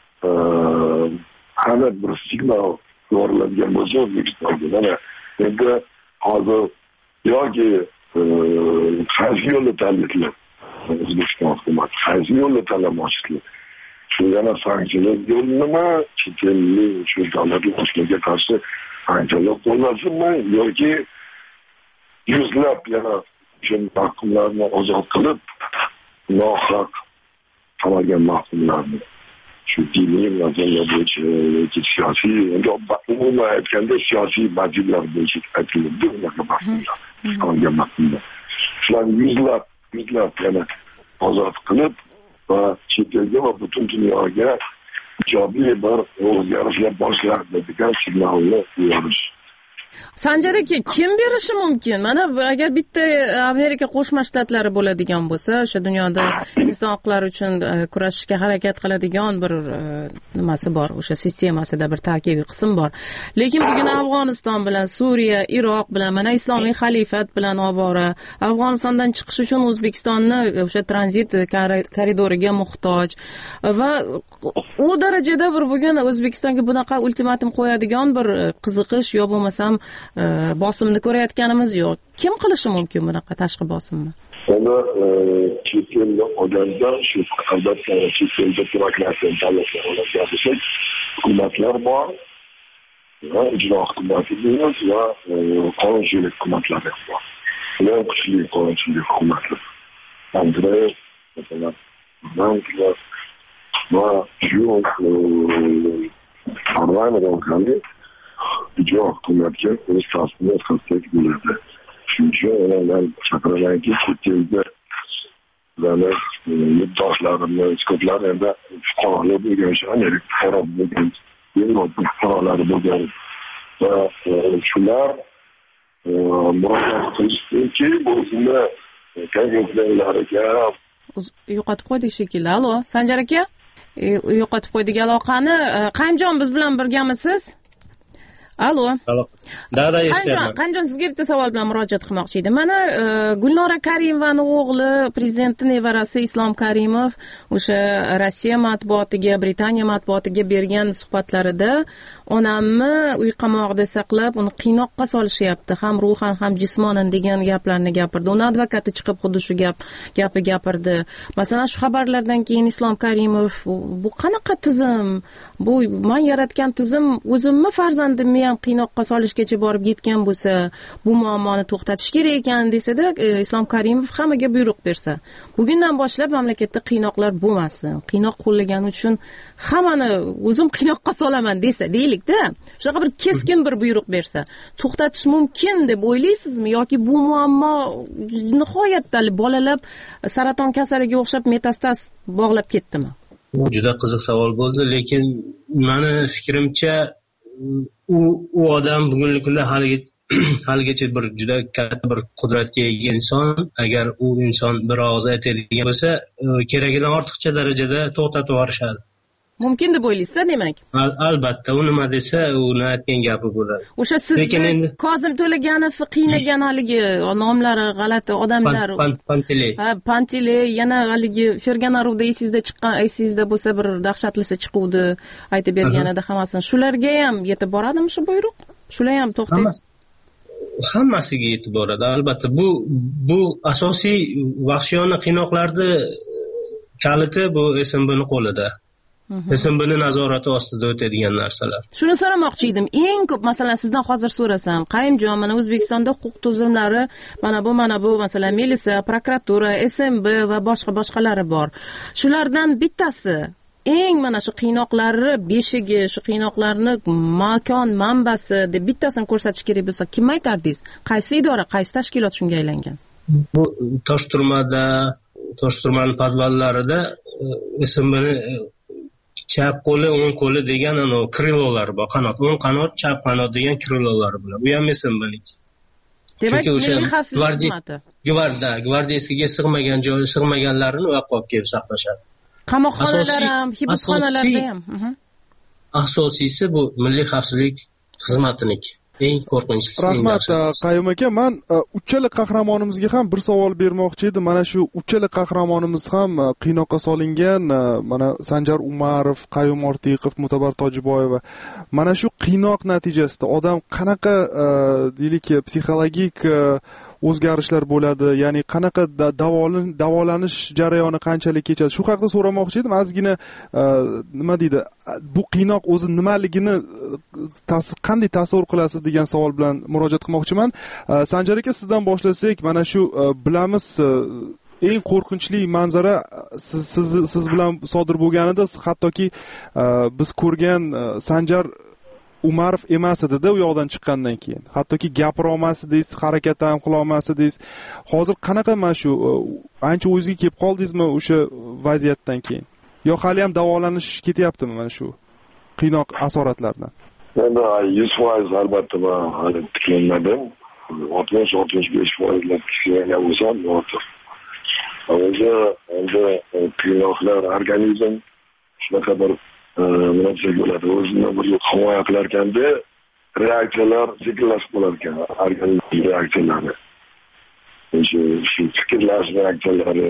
S15: aniq bir signal yuboriladigan bo'lsa, O'zbekistonga mana endi hozir yoki qaysi yo'lni tanlaydilar, O'zbekiston hukumati qaysi yo'lni tanlamoqchilar, shu yana sanksiyalar yo'lnimi, chet ellik shu davlatlarga qarshi sanksiyalar qo'llansinmi, yoki yuzlab yana shu mahkumlarni ozod qilib, nohaq qamalgan mahkumlarni shu diniy masalalar bo'yicha yoki siyosiy, endi umuman aytganda siyosiy motivlar bo'yicha aytiladi, unaqa mahkumlar, qamalgan mahkumlar. Shular yuzlab, yuzlab yana ozod qilib va chet elga va butun dunyoga ijobiy bir o'zgarishlar boshladi degan signalni yuborish.
S10: Sanjar aka, kim berishi mumkin? Mana agar bitta Amerika Qo'shma Shtatlari bo'ladigan bo'lsa, o'sha dunyoda inson huquqlari uchun kurashishga harakat qiladigan bir nimasi bor, o'sha sistemasida bir tarkibiy qism bor. Lekin bugun Afg'oniston bilan, Suriya, Iroq bilan, mana islomiy xalifat bilan ovora, Afg'onistondan chiqish uchun O'zbekistonni o'sha tranzit koridoriga muhtoj va u darajada bir bugun O'zbekistonga bunaqa ultimatum qo'yadigan bir qiziqish yo bo'lmasam bosimni ko'rayotganimiz yo'q. Kim qilishi mumkin bunaqa tashqi bosimni?
S15: Endi chet elda odamdan shu albatta chet elda demokratiyani tanlashga gapirsak, hukumatlar bor va ijro hukumati deymiz va qonunchilik hukumatlari bor. Ular kuchli qonunchilik hukumatlar. Andrey masalan banklar va shu parlament organlari ijro hukumatga o'z ta'sirini o'tkazsak bo'ladi. Shuning uchun ulardan chaqiramanki, chet elda ularni yurtdoshlarimiz ko'plar endi fuqarolar bo'lgan shu Amerika fuqaro bo'lgan, Yevropa fuqarolari bo'lgan va shular murojaat qilishki, bu shunda kompaniyalariga
S10: yo'qotib qo'ydik shekilli. Alo, Sanjar aka? Yo'qotib qo'ydik aloqani. Qanjon biz bilan birgamisiz? Alo.
S12: Da-da, eshityapman.
S10: Qanjon, sizga bitta savol bilan murojaat qilmoqchi edim. Mana Gulnora Karimovani o'g'li, prezidentning nevarasi Islom Karimov o'sha Rossiya matbuotiga, Britaniya matbuotiga bergan suhbatlarida onamni uy qamoqda saqlab, uni qiynoqqa solishyapti, ham ruhan, ham jismonan degan gaplarni gapirdi. Uni advokati chiqib xuddi shu gap gapi gapirdi. Masalan, shu xabarlardan keyin Islom Karimov bu qanaqa tizim? Bu men yaratgan tizim o'zimmi farzandimni ham qiynoqqa solishgacha borib yetgan bo'lsa, bu muammoni to'xtatish kerak ekan desada, Islom Karimov hammaga buyruq bersa, bugundan boshlab mamlakatda qiynoqlar bo'lmasin. Qiynoq qo'llagani uchun hammani o'zim qiynoqqa solaman desa, deylik-da. Shunaqa bir keskin bir buyruq bersa, to'xtatish mumkin deb o'ylaysizmi yoki bu muammo nihoyatda bolalab saraton kasaliga o'xshab metastaz bog'lab ketdimi?
S12: Bu juda qiziq savol bo'ldi, lekin meni fikrimcha u u odam bugungi kunda haliga haligacha bir juda katta bir qudratga ega inson. Agar u inson bir og'iz aytadigan bo'lsa, keragidan ortiqcha darajada to'xtatib yuborishadi.
S10: Mumkin deb o'ylaysiz, demak?
S12: Al, albatta, u nima desa, uni aytgan gapi bo'ladi.
S10: O'sha sizni Kozim To'laganov qiynagan haligi nomlari g'alati odamlar.
S12: Panteley.
S10: Ha, Panteley, yana haligi Ferganaruvda esingizda chiqqan, esingizda bo'lsa bir dahshatlisi chiquvdi, aytib berganida hammasini. Shularga ham yetib boradimi shu buyruq? Shular ham to'xtaydi.
S12: Hammasiga yetib boradi. Albatta, bu bu asosiy vahshiyona qiynoqlarni kaliti bu S M B'ning qo'lida. S M B'ning nazorati ostida o'tadigan narsalar.
S10: Shuni so'ramoqchi edim. Eng ko'p, masalan, sizdan hozir so'rasam, Qayimjon, mana O'zbekistonda huquq tuzumlari, mana bu, mana bu, masalan, militsiya, prokuratura, S M B va boshqa boshqalari bor. Shulardan bittasi eng mana shu qiynoqlarni beshigi, shu qiynoqlarni makon, manbasi deb bittasini ko'rsatish kerak bo'lsa, kim aytardingiz? Qaysi idora, qaysi tashkilot shunga aylangan?
S12: Bu Toshturmada, Toshturmaning podvallarida S M B'ning chap qo'li, o'ng qo'li degan ana krilolar bor, qanot, o'ng qanot, chap qanot degan krilolar bilan. Bu ham S M B'niki.
S10: Demak, milliy xavfsizlik xizmati.
S12: Gvardiya, gvardiyasiga sig'magan joyi, sig'maganlarini u yoqqa olib kelib saqlashadi.
S10: Qamoqxonalar ham, hibsxonalarda ham.
S12: Asosiysi bu milliy xavfsizlik xizmatiniki. Eng qo'rqinchli.
S9: Rahmat, Qayum aka, men uchala qahramonimizga ham bir savol bermoqchi edim. Mana shu uchala qahramonimiz ham qiynoqqa solingan, mana Sanjar Umarov, Qayum Ortiqov, Mutabar Tojiboyeva. Mana shu qiynoq natijasida odam qanaqa deylik psixologik o'zgarishlar bo'ladi, ya'ni qanaqa davolanish jarayoni qanchalik kechadi, shu haqida so'ramoqchi edim. Ozgina nima deydi, bu qiynoq o'zi nimaligini qanday tasavvur qilasiz degan savol bilan murojaat qilmoqchiman. Sanjar aka, sizdan boshlasak, mana shu bilamiz eng qo'rqinchli manzara siz siz siz bilan sodir bo'lganida, hattoki biz ko'rgan Sanjar Umarov emas edi-da u yoqdan chiqqandan keyin. Hattoki gapira olmasidingiz, harakat ham qila olmasidingiz. Hozir qanaqa mana shu ancha o'zingizga kelib qoldingizmi o'sha vaziyatdan keyin? Yo hali ham davolanish ketyaptimi mana shu qiynoq asoratlaridan?
S15: Endi yuz foiz albatta men hali tiklanmadim. oltmish oltmish besh foiz tiklangan bo'lsam, ortiq. O'zi endi qiynoqlar organizm shunaqa bir nima desak bo'ladi, o'zini bir himoya qilar ekanda reaksiyalar sekinlashib qolar ekan, organizm reaksiyalari. Shu shu fikrlash reaksiyalari,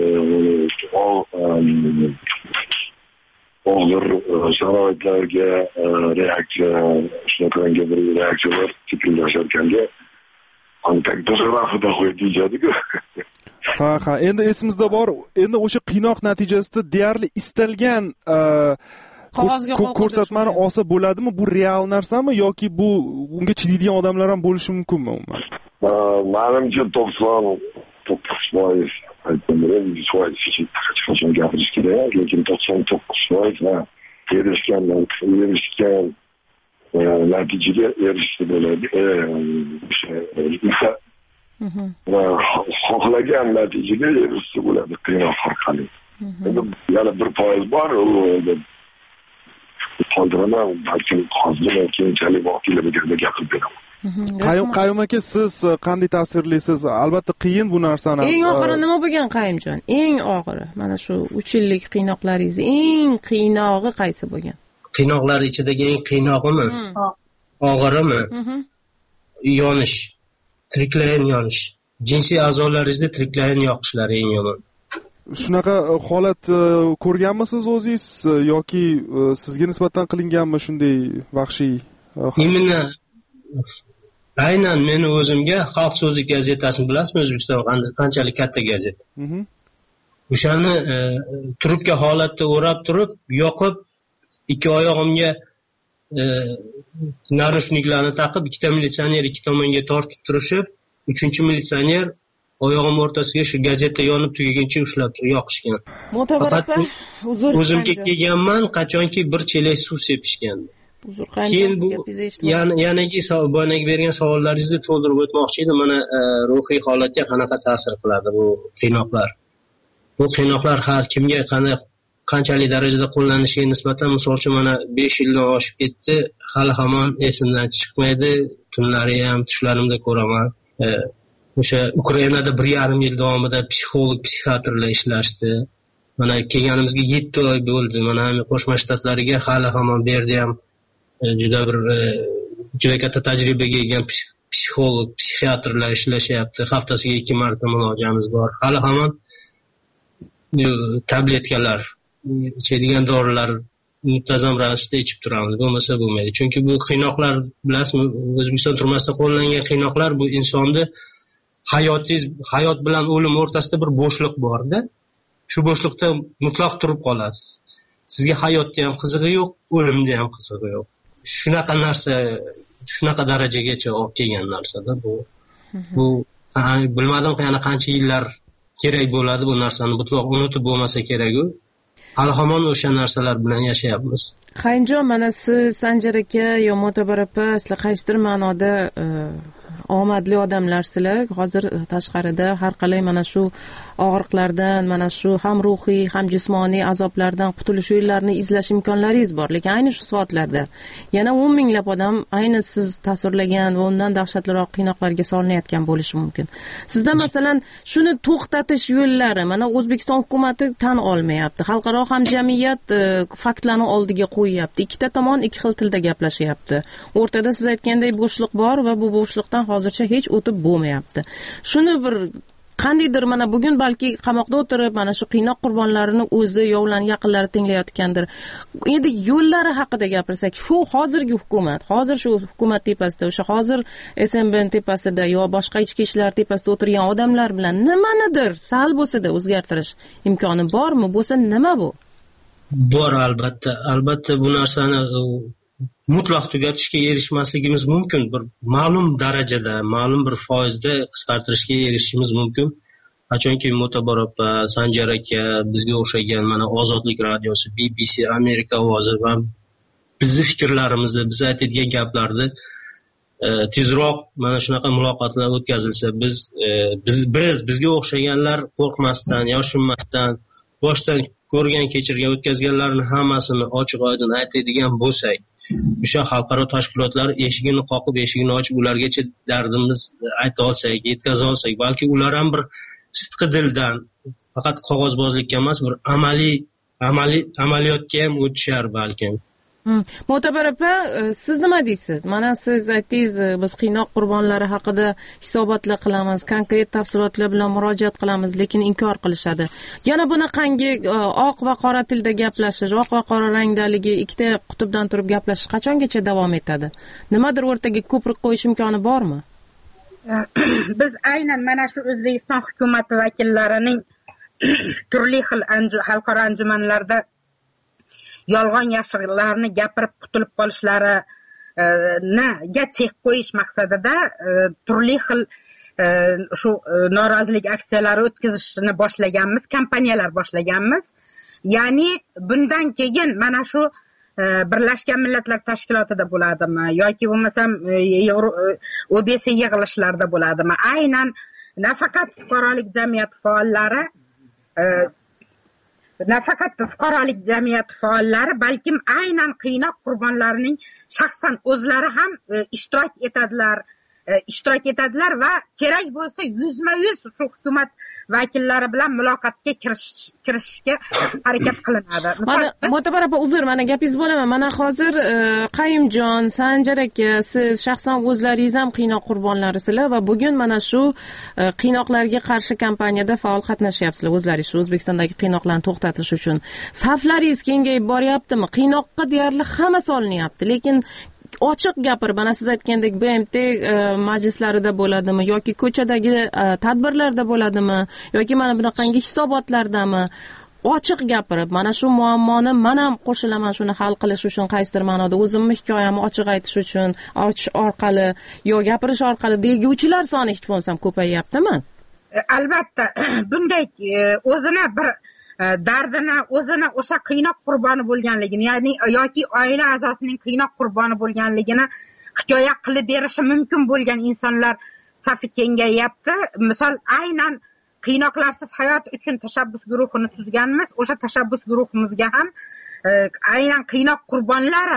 S15: og'ir sharoitlarga reaksiya, shunaqangi bir reaksiyalar sekinlashar ekanda, kontaktda rafida qo'yib deyishadi-ku.
S9: Ha, ha, endi esimizda bor. Endi o'sha qiynoq natijasida deyarli istalgan
S10: qog'ozga
S9: ko'rsatmani olsa bo'ladimi? Bu real narsami yoki bu unga chidaydigan odamlar ham bo'lishi mumkinmi umuman?
S15: Menimcha to'qson to'qqiz foiz aytdim, yuz foiz hech qachon gapirish kerak, lekin to'qson to'qqiz foiz va erishgan erishgan natijaga erishdi bo'ladi. O'sha xohlagan natijaga erishdi bo'ladi qiynoq orqali. Yana bir foiz bor, u qoldiraman, balki hozir keyinchalik voqealarga gapirib beraman.
S9: Qayum aka, siz qanday tasvirlaysiz? Albatta qiyin bu narsani.
S10: Eng og'iri nima bo'lgan Qayumjon? Eng og'iri mana shu uch yillik qiynoqlaringiz eng qiynog'i qaysi bo'lgan?
S12: Qiynoqlar ichidagi eng qiynog'imi? Og'irimi? Yonish. Tiriklayin yonish. Jinsiy a'zolaringizda tiriklayin yoqishlari eng yomon.
S9: Shunaqa holat ko'rganmisiz o'zingiz yoki sizga nisbatan qilinganmi shunday vahshiy?
S12: Imенно aynan meni o'zimga Xalq so'zi gazetasini bilasizmi? O'zbekiston qanchalik katta gazeta. O'shani trubka holatda o'rab turib, yoqib, ikki oyog'imga narushniklarni taqib, ikkita militsioner ikki tomonga tortib turishib, uchinchi militsioner oyog'im o'rtasiga shu gazeta yonib tugaguncha ushlab yoqishgan.
S10: Mo'tabarapa, uzr.
S12: O'zimga kelganman, qachonki bir chelak suv sepishgan.
S10: Uzr,
S12: keyin bu yanagi boyagi bergan savollaringizni to'ldirib o'tmoqchi edim. Mana ruhiy holatga qanaqa ta'sir qiladi bu qiynoqlar? Bu qiynoqlar har kimga qanday qanchalik darajada qo'llanishiga nisbatan, misol uchun mana besh yildan oshib ketdi, hali hamon esimdan chiqmaydi. Tunlari ham tushlarimda ko'raman. O'sha Ukrainada bir yarim yil davomida psixolog, psixiatrlar ishlashdi. Mana kelganimizga yetti oy bo'ldi. Mana Qo'shma Shtatlariga hali hamon bu yerda ham juda bir juda katta tajribaga ega psixolog, psixiatrlar ishlashyapti. Haftasiga ikki marta murojaatimiz bor. Hali hamon tabletkalar, ichadigan dorilar muntazam ravishda ichib turamiz. Bo'lmasa bo'lmaydi. Chunki bu qiynoqlar, bilasizmi, O'zbekiston turmasida qo'llangan qiynoqlar bu insonni hayotingiz, hayot bilan o'lim o'rtasida bir bo'shliq bor-da. Shu bo'shliqda mutlaq turib qolasiz. Sizga hayotda ham qizig'i yo'q, o'limda ham qizig'i yo'q. Shunaqa narsa, shunaqa darajagacha olib kelgan narsada bu. Bu bilmadim, yana qancha yillar kerak bo'ladi bu narsani mutlaq unutib bo'lmasa kerak-ku. Hali hamon o'sha narsalar bilan yashayapmiz.
S10: Qayumjon, mana siz Sanjar aka yo Mo'tabarapa, sizlar qaysidir ma'noda omadli odamlarsizlar. Hozir tashqarida har qalay mana shu og'riqlardan, mana shu ham ruhiy, ham jismoniy azoblardan qutulish yo'llarini izlash imkonlaringiz bor. Lekin ayni shu soatlarda yana o'n minglab odam ayni siz tasvirlagan va undan dahshatliroq qiynoqlarga solinayotgan bo'lishi mumkin. Sizda masalan shuni to'xtatish yo'llari mana O'zbekiston hukumatı tan olmayapti. Xalqaro hamjamiyat faktlarni oldiga qo'yyapti. Ikkita tomon ikki xil tilda gaplashyapti. O'rtada siz aytgandek bo'shliq bor va bu bo'shliqdan hozircha hech o'tib bo'lmayapti. Shuni bir qandaydir mana bugun balki qamoqda o'tirib mana shu qiynoq qurbonlarini o'zi yo ularning yaqinlari tinglayotgandir. Endi yo'llari haqida gapirsak, shu hozirgi hukumat, hozir shu hukumat tepasida, o'sha hozir S M B tepasida yo boshqa ichki ishlar tepasida o'tirgan odamlar bilan nimanidir sal bo'lsa-da o'zgartirish imkoni bormi? Bo'lsa nima bu?
S12: Bor, albatta. Albatta bu narsani mutlaq tugatishga erishmasligimiz mumkin. Bir ma'lum darajada, ma'lum bir foizda qisqartirishga erishishimiz mumkin. Qachonki Mo'tabarapa, Sanjar aka, bizga o'xshagan mana Ozodlik radiosi, B B C, Amerika ovozi va bizning fikrlarimizni, biz aytadigan gaplarni e, tezroq mana shunaqa muloqotlar o'tkazilsa, biz e, biz biz bizga o'xshaganlar qo'rqmasdan, yoshunmasdan, boshdan ko'rgan, kechirgan, o'tkazganlarni hammasini ochiq-oydin aytadigan bo'lsak, o'sha xalqaro tashkilotlar eshigini qoqib, eshigini ochib, ulargacha dardimiz ayta olsak, yetkaza olsak, balki ular ham bir sidqi dildan, faqat qog'ozbozlikka emas, bir amaliy amaliy amaliyotga ham o'tishar balkim.
S10: Mo'tabarapa, siz nima deysiz? Mana siz aytdingiz, biz qiynoq qurbonlari haqida hisobotlar qilamiz, konkret tafsilotlar bilan murojaat qilamiz, lekin inkor qilishadi. Yana bunaqangi oq va qora tilda gaplashish, oq va qora rangdaligi ikkita qutbdan turib gaplashish qachongacha davom etadi? Nimadir o'rtaga ko'prik qo'yish imkoni bormi?
S11: Biz aynan mana shu O'zbekiston hukumati vakillarining turli xil xalqaro anjumanlarda yolg'on yashiqlarni gapirib qutulib qolishlari ga chek qo'yish maqsadida turli xil shu norozilik aksiyalari o'tkazishni boshlaganmiz, kampaniyalar boshlaganmiz. Ya'ni bundan keyin mana shu Birlashgan Millatlar Tashkilotida bo'ladimi yoki bo'lmasam O B S yig'ilishlarida bo'ladimi, aynan nafaqat fuqarolik jamiyati faollari nafaqat fuqarolik jamiyati faollari balkim aynan qiynoq qurbonlarining shaxsan o'zlari ham ishtirok etadilar ishtirok etadilar va kerak bo'lsa yuzma yuz shu hukumat vakillari bilan muloqotga kirishishga harakat qilinadi.
S10: Mana Mo'tabar opa, uzr, mana gapingiz bo'laman. Mana hozir Qayimjon, Sanjar aka, siz shaxsan o'zlaringiz ham qiynoq qurbonlarisizlar va bugun mana shu qiynoqlarga qarshi kampaniyada faol qatnashyapsizlar. O'zlaringiz shu O'zbekistondagi qiynoqlarni to'xtatish uchun saflaringiz kengayib boryaptimi? Qiynoqqa deyarli hamma solinyapti, lekin ochiq gapirib, mana siz aytgandek B M T majlislarida bo'ladimi yoki ko'chadagi tadbirlarda bo'ladimi yoki mana bunaqangi hisobotlardami, ochiq gapirib, mana shu muammoni men ham qo'shilaman shuni hal qilish uchun, qaysidir ma'noda o'zimni hikoyamni ochiq aytish uchun, ochish orqali yo gapirish orqali deguvchilar soni hech bo'lmasa ko'payyaptimi?
S11: Albatta, bunday o'zini bir dardini, o'zini o'sha qiynoq qurboni bo'lganligini, ya'ni yoki oila a'zosining qiynoq qurboni bo'lganligini hikoya qilib berishi mumkin bo'lgan insonlar safi kengayapti. Misol, aynan qiynoqlarsiz hayot uchun tashabbus guruhini tuzganmiz. O'sha tashabbus guruhimizga ham aynan qiynoq qurbonlari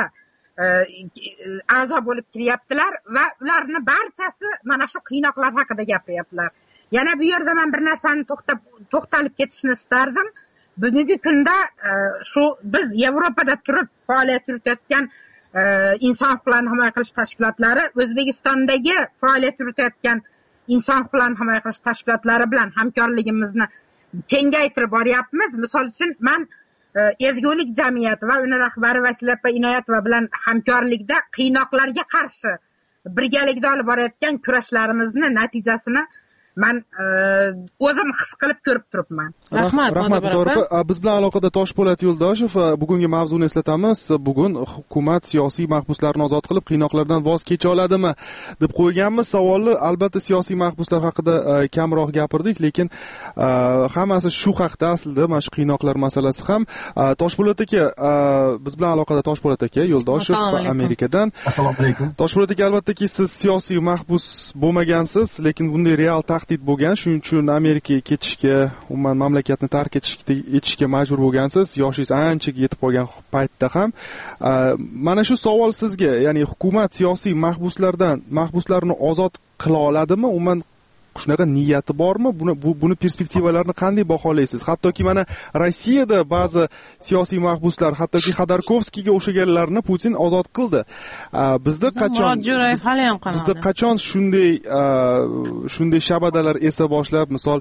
S11: a'zo bo'lib kiryaptilar va ularni barchasi mana shu qiynoqlar haqida gapiryaptilar. Yana bu yerda men bir narsani to'xtab to'xtalib ketishni istardim. Bugungi kunda shu biz Yevropada turib faoliyat yuritayotgan inson huquqlarini himoya qilish tashkilotlari O'zbekistondagi faoliyat yuritayotgan inson huquqlarini himoya qilish tashkilotlari bilan hamkorligimizni kengaytirib boryapmiz. Misol uchun men Ezgulik jamiyati va uni rahbari Vasila opa Inoyatova bilan hamkorlikda qiynoqlarga qarshi birgalikda olib borayotgan kurashlarimizni natijasini men o'zim his qilib ko'rib turibman.
S10: Rahmat,
S9: rahmat. Biz bilan aloqada Toshpo'lat Yo'ldoshev. Bugungi mavzuni eslatamiz. Bugun hukumat siyosiy mahbuslarni ozod qilib, qiynoqlardan voz kecha oladimi deb qo'yganmiz savolni. Albatta siyosiy mahbuslar haqida kamroq gapirdik, lekin hammasi shu haqda aslida, mana shu qiynoqlar masalasi ham. Toshpo'lat aka, biz bilan aloqada Toshpo'lat aka Yo'ldoshev Amerikadan.
S16: Assalomu alaykum.
S9: Toshpo'lat aka, albattaki siz siyosiy mahbus bo'lmagansiz, lekin bunday real tahdid bo'lgan, shuning uchun Amerikaga ketishga, umuman mamlakatni tark etishga majbur bo'lgansiz. Yoshingiz anchaga yetib qolgan paytda ham. Mana shu savol sizga, ya'ni hukumat siyosiy mahbuslardan mahbuslarni ozod qila oladimi? Umuman shunaqa niyati bormi? Buni buni perspektivalarini qanday baholaysiz? Hattoki mana Rossiyada ba'zi siyosiy mahbuslar, hattoki Xodorkovskiyga o'xshaganlarni Putin ozod qildi. Bizda qachon bizda qachon shunday shunday shabadalar esa boshlab, misol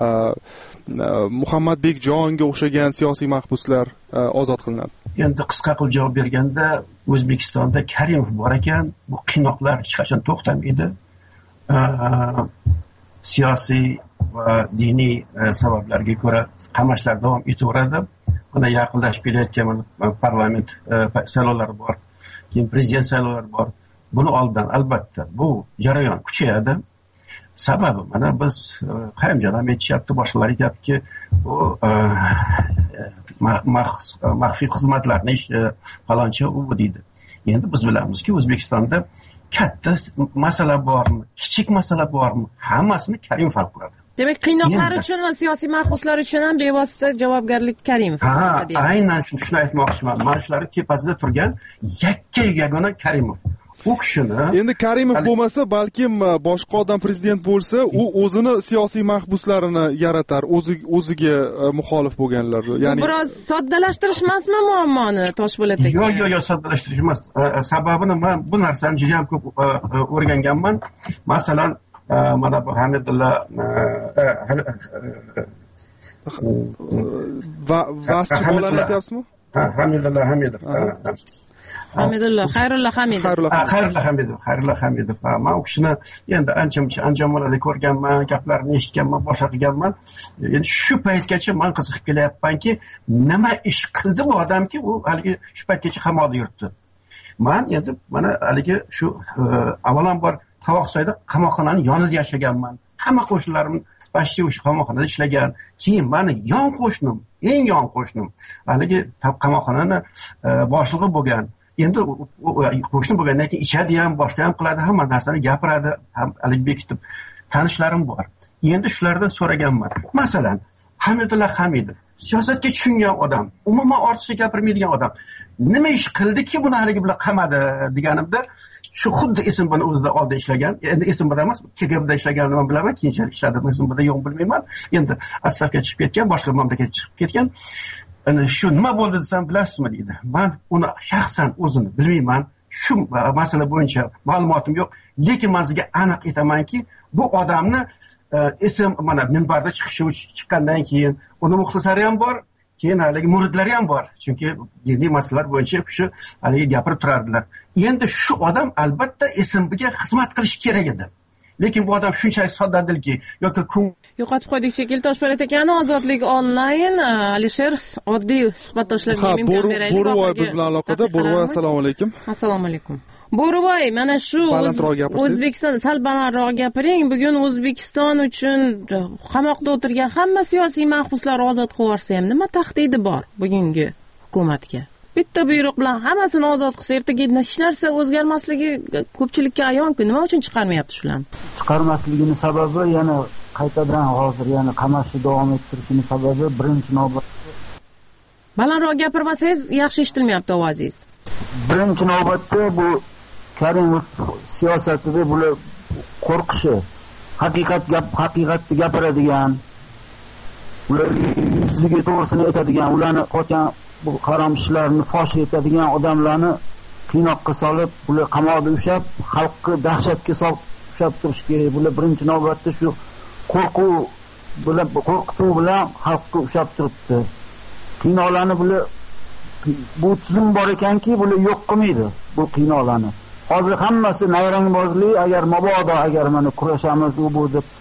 S9: Muhammadbek Jonga o'xshagan siyosiy mahbuslar ozod qilinadi?
S16: Endi qisqa qilib javob berganda, O'zbekistonda Karimov bor ekan, bu qiynoqlar hech qachon to'xtamaydi. Siyosiy va diniy sabablarga ko'ra qamashlar davom etaveradi. Mana yaqinlashib kelayotgan parlament saylovlari bor, keyin prezident saylovlari bor. Buni oldidan albatta bu jarayon kuchayadi. Sababi mana biz Qayimjon ham aytishyapti, boshqalar aytyaptiki, bu maxfiy xizmatlarni ish faloncha u deydi. Endi biz bilamizki, O'zbekistonda katta masala bormi, kichik masala bormi, hammasini Karimov hal qiladi.
S10: Demak, qiynoqlar uchun va siyosiy mahbuslar uchun ham bevosita javobgarlik Karimov.
S16: Ha, aynan shuni aytmoqchiman. Mana shular tepasida turgan yakka yagona Karimov. U kishini
S9: endi Karimov bo'lmasa, balkim boshqa odam prezident bo'lsa, u o'zini siyosiy mahbuslarini yaratar, o'zi o'ziga muxolif bo'lganlar.
S10: Ya'ni biroz soddalashtirish emasmi muammoni, Toshpo'lat aka?
S16: Yo'q, yo'q, yo'q, soddalashtirish emas. Sababini men bu narsani juda ham ko'p o'rganganman. Masalan, mana bu Hamidulla
S9: va vaschi bolani aytyapsizmi?
S16: Ha, Hamidulla Hamidov.
S10: Hamidullo, Xayrulla Hamidov.
S16: Xayrulla Hamidov, Xayrulla Hamidov. Men u kishini endi ancha-muncha anjomlarda ko'rganman, gaplarini eshitganman, boshqa qilganman. Endi shu paytgacha men qiziqib kelyapmanki, nima ish qildi bu odamki, u haligi shu paytgacha qamoqda yuribdi. Men endi mana haligi shu avvalambor Tovoqsoyda qamoqxonaning yonida yashaganman. Hamma qo'shnilarim Bashir o'sha qamoqxonada ishlagan. Keyin meni yon qo'shnim, eng yon qo'shnim haligi qamoqxonani boshlig'i bo'lgan. Endi qo'shni bo'lgandan keyin ichadi ham, boshqa ham qiladi, hamma narsani gapiradi, ham haligi bekitib tanishlarim bor. Endi shulardan so'raganman. Masalan, Hamidulla Hamidov siyosatga tushungan odam, umuman ortiqcha gapirmaydigan odam. Nima ish qildiki, buni haligi bilan qamadi deganimda, shu xuddi Esimbo'ni o'zida oldin ishlagan, endi Esimbo'da emas, K G B'da ishlaganini bilaman, keyinchalik ishladim, Esimbo'da yo'q bilmayman. Endi Aslavga chiqib ketgan, boshqa mamlakatga chiqib ketgan. Ana shu nima bo'ldi desam, bilasizmi deydi. Men uni shaxsan o'zini bilmayman. Shu masala bo'yicha ma'lumotim yo'q, lekin men sizga aniq aytamanki, bu odamni esim mana minbarda chiqishi chiqqandan keyin uni muxlislari ham bor, keyin haligi muridlari ham bor. Chunki diniy masalalar bo'yicha shu haligi gapirib turardilar. Endi shu odam albatta Esimga xizmat qilishi kerak edi. Lekin bu odam shunchalik soddadilki yoki
S10: yo'qotib qo'ydik shekilli Toshpo'lat akani. Ozodlik onlayn. Alisher, oddiy suhbatdoshlarga imkon beraylik.
S9: Bo'rivoy biz bilan aloqada. Bo'rivoy, assalomu alaykum.
S10: Assalomu alaykum. Bo'rivoy, mana shu O'zbekiston sal balandroq gapiring. Bugun O'zbekiston uchun qamoqda o'tirgan hamma siyosiy mahbuslar ozod qilib yuborsa ham nima tahdidi bor bugungi hukumatga? Bitta buyruq bilan hammasini ozod qilsa, ertaga hech narsa o'zgarmasligi ko'pchilikka ayon-ku. Nima uchun chiqarmayapti shularni?
S17: Chiqarmasligining sababi yana qaytadan hozir yana qamashni davom ettirishining sababi birinchi navbatda
S10: balandroq gapirmasangiz yaxshi eshitilmayapti ovozingiz.
S17: Birinchi navbatda bu Karimov siyosatida bular qo'rqishi, haqiqat gap haqiqatni gapiradigan, ular yuziga to'g'risini aytadigan, ularni qo'ygan bu harom ishlarni fosh etadigan odamlarni qiynoqqa solib, bular qamoqda ushlab, xalqni dahshatga solib ushlab turish kerak. Bular birinchi navbatda shu qo'rquv bilan qo'rqituv bilan xalqni ushlab turibdi. Qiynoqlarni bular bu tizim bor ekanki, bular yo'q qilmaydi bu qiynoqlarni. Hozir hammasi nayrangbozlik, agar mabodo agar mana kurashamiz u bu deb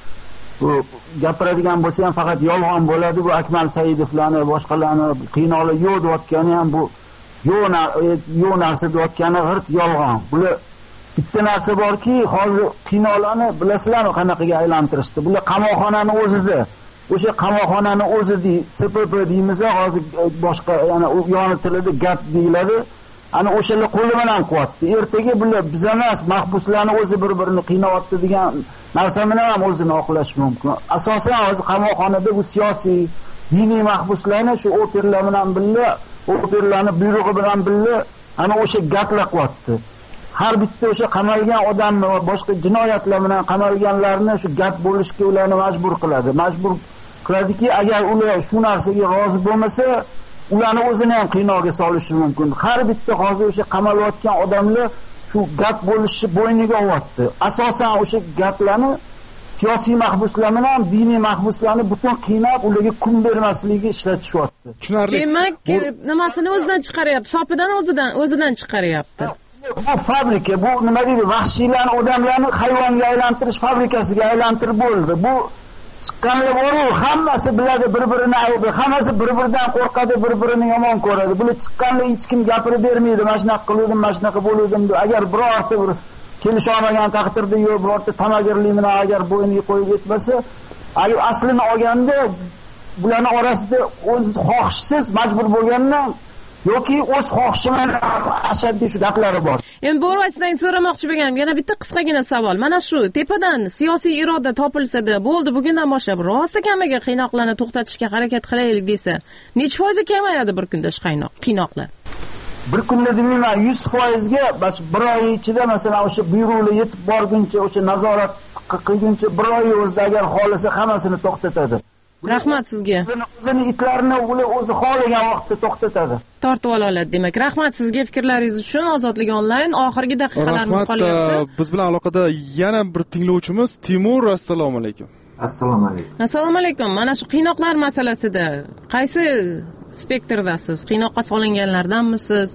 S17: gapiradigan bo'lsa ham faqat yolg'on bo'ladi. Bu Akmal Saidovlarni, boshqalarni qiynoqlar yo'q deyotgani ham bu yo'q narsa deyotgani g'irt yolg'on. Bular bitta narsa borki, hozir qiynoqlarni bilasizlarmi qanaqaga aylantirishdi? Bular qamoqxonani o'zida, o'sha qamoqxonani o'zida S P P deymiz, hozir boshqa yana yoni tilida gap deyiladi. Ana o'shalar qo'li bilan qilyapti. Ertaga bular biz emas, mahbuslarni o'zi bir-birini qiynayapti degan narsa bilan ham o'zini oqlash mumkin. Asosan hozir qamoqxonada bu siyosiy, diniy mahbuslarni shu operlar bilan birga, operlarni buyrug'i bilan birga ana o'sha gaplar qilyapti. Har bitta o'sha qamalgan odamni va boshqa jinoyatlar bilan qamalganlarni shu gap bo'lishga ularni majbur qiladi. Majbur qiladiki, agar ular shu narsaga rozi bo'lmasa, ularni o'zini ham qiynoqga solishi mumkin. Har bitta hozir o'sha qamalayotgan odamlar shu gap bo'lishi bo'yniga olyapti. Asosan o'sha gaplarni siyosiy mahbuslar bilan diniy mahbuslarni butun qiynab, ularga kun bermasligiga ishlatishyapti.
S9: Tushunarli.
S10: Demak, nimasini o'zidan chiqaryapti, sopidan o'zidan o'zidan chiqaryapti.
S17: Bu fabrika, bu nima deydi, vahshiylarni, odamlarni hayvonga aylantirish fabrikasiga aylantirib bo'ldi. Bu chiqqanlar bor-ku, hammasi biladi bir-birini aybi, hammasi bir-biridan qo'rqadi, bir-birini yomon ko'radi. Bular chiqqanlar hech kim gapirib bermaydi, mana shunaqa qildim, mana shunaqa bo'ldim deb. Agar birorta bir kelisha olmagan taqdirda yo'q, birorta tamagirlik bilan agar bo'yniga qo'yib etmasa, agar aslini olganda bularning orasida o'z xohishsiz majbur bo'lgandan yoki o'z xohishi bilan ashaddiy shu gaplari bor.
S10: Endi Bo'rivoydan so'ramoqchi bo'lganim yana bitta qisqagina savol. Mana shu tepadan siyosiy iroda topilsa-da, bo'ldi, bugundan boshlab rosta kamiga qiynoqlarni to'xtatishga harakat qilaylik desa, necha foizga kamayadi bir kunda shu qiynoq, qiynoqlar?
S17: Bir kunda demayman, yuz foizga, bas bir oy ichida masalan o'sha buyruqlar yetib borguncha, o'sha nazorat qilguncha bir oy o'zida agar xohlasa hammasini to'xtatadi.
S10: Rahmat sizga.
S17: O'zini itlarini ular o'zi xohlagan vaqtda to'xtatadi.
S10: Tortib oladi demak. Rahmat sizga fikrlaringiz uchun. Ozodlik onlayn oxirgi daqiqalarimiz qolyapti.
S9: Biz bilan aloqada yana bir tinglovchimiz Timur, assalomu alaykum.
S18: Assalomu alaykum.
S10: Assalomu alaykum. Mana shu qiynoqlar masalasida qaysi spektrdasiz? Qiynoqqa solinganlardanmisiz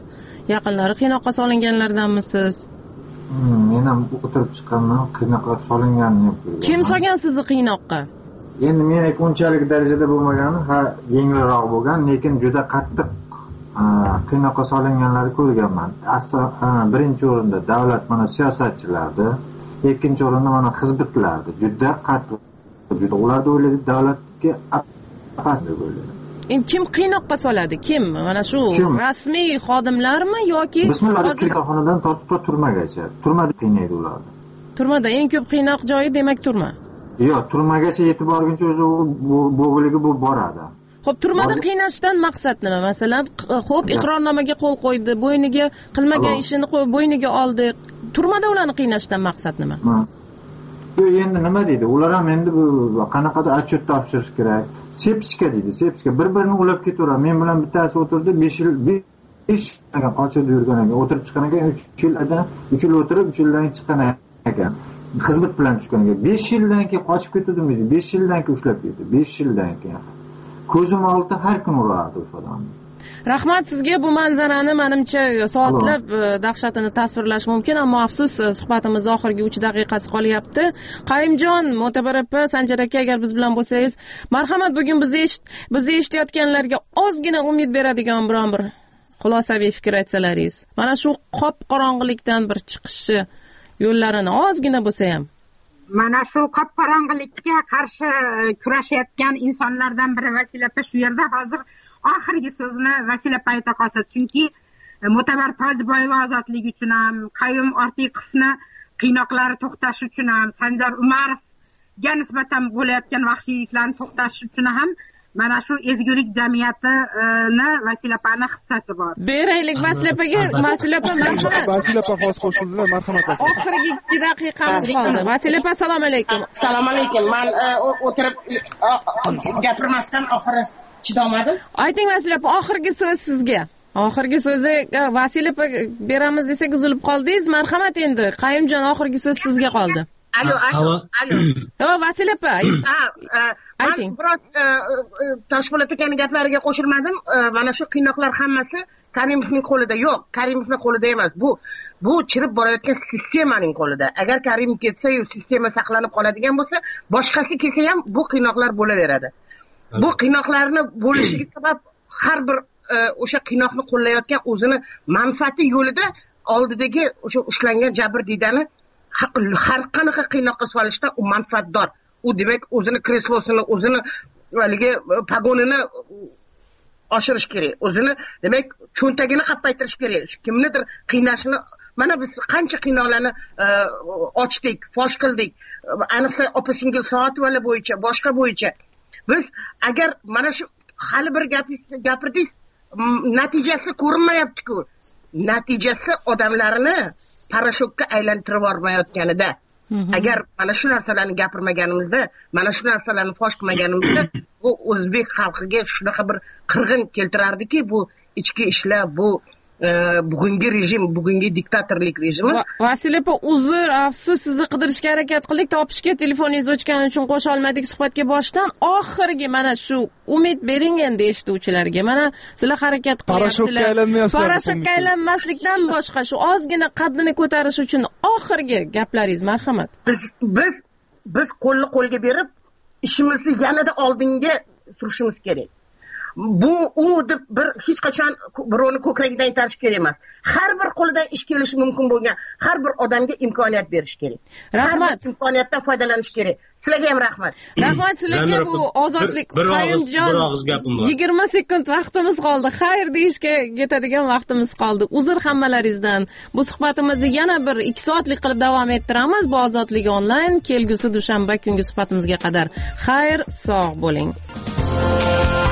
S10: yaqinlari qiynoqqa solinganlardanmisiz?
S18: Men ham o'tirib chiqqanman, qiynoqqa solinganini.
S10: Kim solgan sizni qiynoqqa?
S18: Endi meniki unchalik darajada bo'lmagan, ha, yengilroq bo'lgan, lekin juda qattiq qiynoqqa solinganlarni ko'rganman. Asosan birinchi o'rinda davlat mana siyosatchilardi, ikkinchi o'rinda mana xizbitlardi. Juda qattiq. Juda ularda o'ylaydi davlatga apasni bo'ladi.
S10: Endi kim qiynoqqa soladi? Kim? Mana shu rasmiy xodimlarmi yoki
S18: bismillah qiynoqxonadan tortib turmagacha. Turmada qiynaydi ularni.
S10: Turmada eng ko'p qiynoq joyi demak turma.
S18: Yo'q, turmagacha yetib borguncha o'zi bu bo'ligi bu boradi.
S10: Xo'p, turmada qiynashdan maqsad nima? Masalan, xo'p, iqrornomaga qo'l qo'ydi, bo'yniga qilmagan ishini qo'yib bo'yniga oldi. Turmada ularni qiynashdan maqsad nima?
S18: Bu endi nima deydi? Ular ham endi bu qanaqadir отчет topshirish kerak. Sepishga deydi, sepishga bir-birini ulab ketaveradi. Men bilan bittasi o'tirdi, besh yil besh yil qochib yurgan ekan, o'tirib chiqqan ekan, uch yildan uch yil o'tirib, uch yildan chiqqan ekan. Xizmat bilan tushgan ekan. besh yildan keyin qochib ketdim deydi. besh yildan keyin ushlab ketdi. besh yildan keyin. Ko'zim oldida har kun urardi o'sha odamni.
S10: Rahmat sizga. Bu manzarani menimcha soatlab dahshatini tasvirlash mumkin, ammo afsus suhbatimiz oxirgi uch daqiqasi qolyapti. Qayimjon, Mo'tabar opa, Sanjar aka, agar biz bilan bo'lsangiz, marhamat, bugun bizni eshit, bizni eshitayotganlarga ozgina umid beradigan biron bir xulosaviy fikr aytsalaringiz. Mana shu qop qorong'ilikdan bir chiqishi yo'llarini ozgina bo'lsa ham.
S11: Mana shu qop qorong'ilikka qarshi kurashayotgan insonlardan biri Vasila opa shu yerda hozir oxirgi so'zni Vasila opa ayta qolsa, chunki Mo'tabar Tojiboyeva ozodligi uchun ham, Qayum Ortiqovni qiynoqlari to'xtash uchun ham, Sanjar Umarovga nisbatan bo'layotgan vahshiyliklarni to'xtash uchun ham mana shu ezgulik jamiyatini Vasila opaning hissasi bor.
S10: Beraylik Vasila opaga. Vasila opa, marhamat.
S9: Vasila opa xos qo'shildilar, marhamat.
S10: Oxirgi ikki daqiqamiz qoldi. Vasila opa, assalomu alaykum.
S19: Assalomu alaykum. Men o'tirib gapirmasdan oxiri chidolmadim.
S10: Ayting Vasila opa, oxirgi so'z sizga. Oxirgi so'zi Vasila opa beramiz desak uzilib qoldingiz. Marhamat, endi Qayumjon, oxirgi so'z sizga qoldi.
S19: Alo, alo, alo.
S10: Yo, Vasila opa.
S19: Ayting. Biroz Toshpo'lat akaning gaplariga qo'shilmadim. Mana shu qiynoqlar hammasi Karimovning qo'lida yo'q, Karimovning qo'lida emas. Bu bu chirib borayotgan sistemaning qo'lida. Agar Karimov ketsa, yu sistema saqlanib qoladigan bo'lsa, boshqasi kelsa ham bu qiynoqlar bo'laveradi. Bu qiynoqlarni bo'lishiga sabab har bir o'sha qiynoqni qo'llayotgan o'zini manfaati yo'lida oldidagi o'sha ushlangan jabrdiydani har qanaqa qiynoqqa solishda u manfaatdor. U demak o'zini kreslosini, o'zini haligi pagonini oshirish kerak. O'zini demak cho'ntagini qappaytirish kerak. Kimnidir qiynashini, mana biz qancha qiynoqlarni ochdik, fosh qildik. Ayniqsa opa-singil Soatova bo'yicha, boshqa bo'yicha. Biz agar mana shu hali bir gapirdingiz, natijasi ko'rinmayapti-ku. Natijasi odamlarni parashutga aylantirib yubormayotganida. Agar mana shu narsalarni gapirmaganimizda, mana shu narsalarni fosh qilmaganimizda, bu o'zbek xalqiga shunaqa bir qirg'in keltirardiki, bu ichki ishlar, bu bugungi rejim, bugungi diktatorlik rejimi.
S10: Vasila opa, uzr, afsus, sizni qidirishga harakat qildik, topishga telefoningiz o'chgani uchun qo'sha olmadik suhbatga boshdan. Oxirgi mana shu umid bering endi eshituvchilarga. Mana sizlar harakat qilyapsizlar. Parashutga aylanmaslikdan boshqa shu ozgina qaddini ko'tarish uchun oxirgi gaplaringiz, marhamat.
S19: Biz biz biz qo'lni qo'lga berib, ishimizni yanada oldinga surishimiz kerak. Bu u deb bir hech qachon birovni ko'kragidan itarish kerak emas. Har bir qo'lidan ish kelishi mumkin bo'lgan har bir odamga imkoniyat berish kerak.
S10: Rahmat.
S19: Imkoniyatdan foydalanish kerak. Sizlarga ham rahmat.
S10: Rahmat sizlarga. Bu ozodlik Qayumjon. yigirma sekund vaqtimiz qoldi. Xayr deyishga yetadigan vaqtimiz qoldi. Uzr hammalaringizdan. Bu suhbatimizni yana bir ikki soatlik qilib davom ettiramiz. Bu ozodlik onlayn kelgusi dushanba kungi suhbatimizga qadar. Xayr, sog' bo'ling.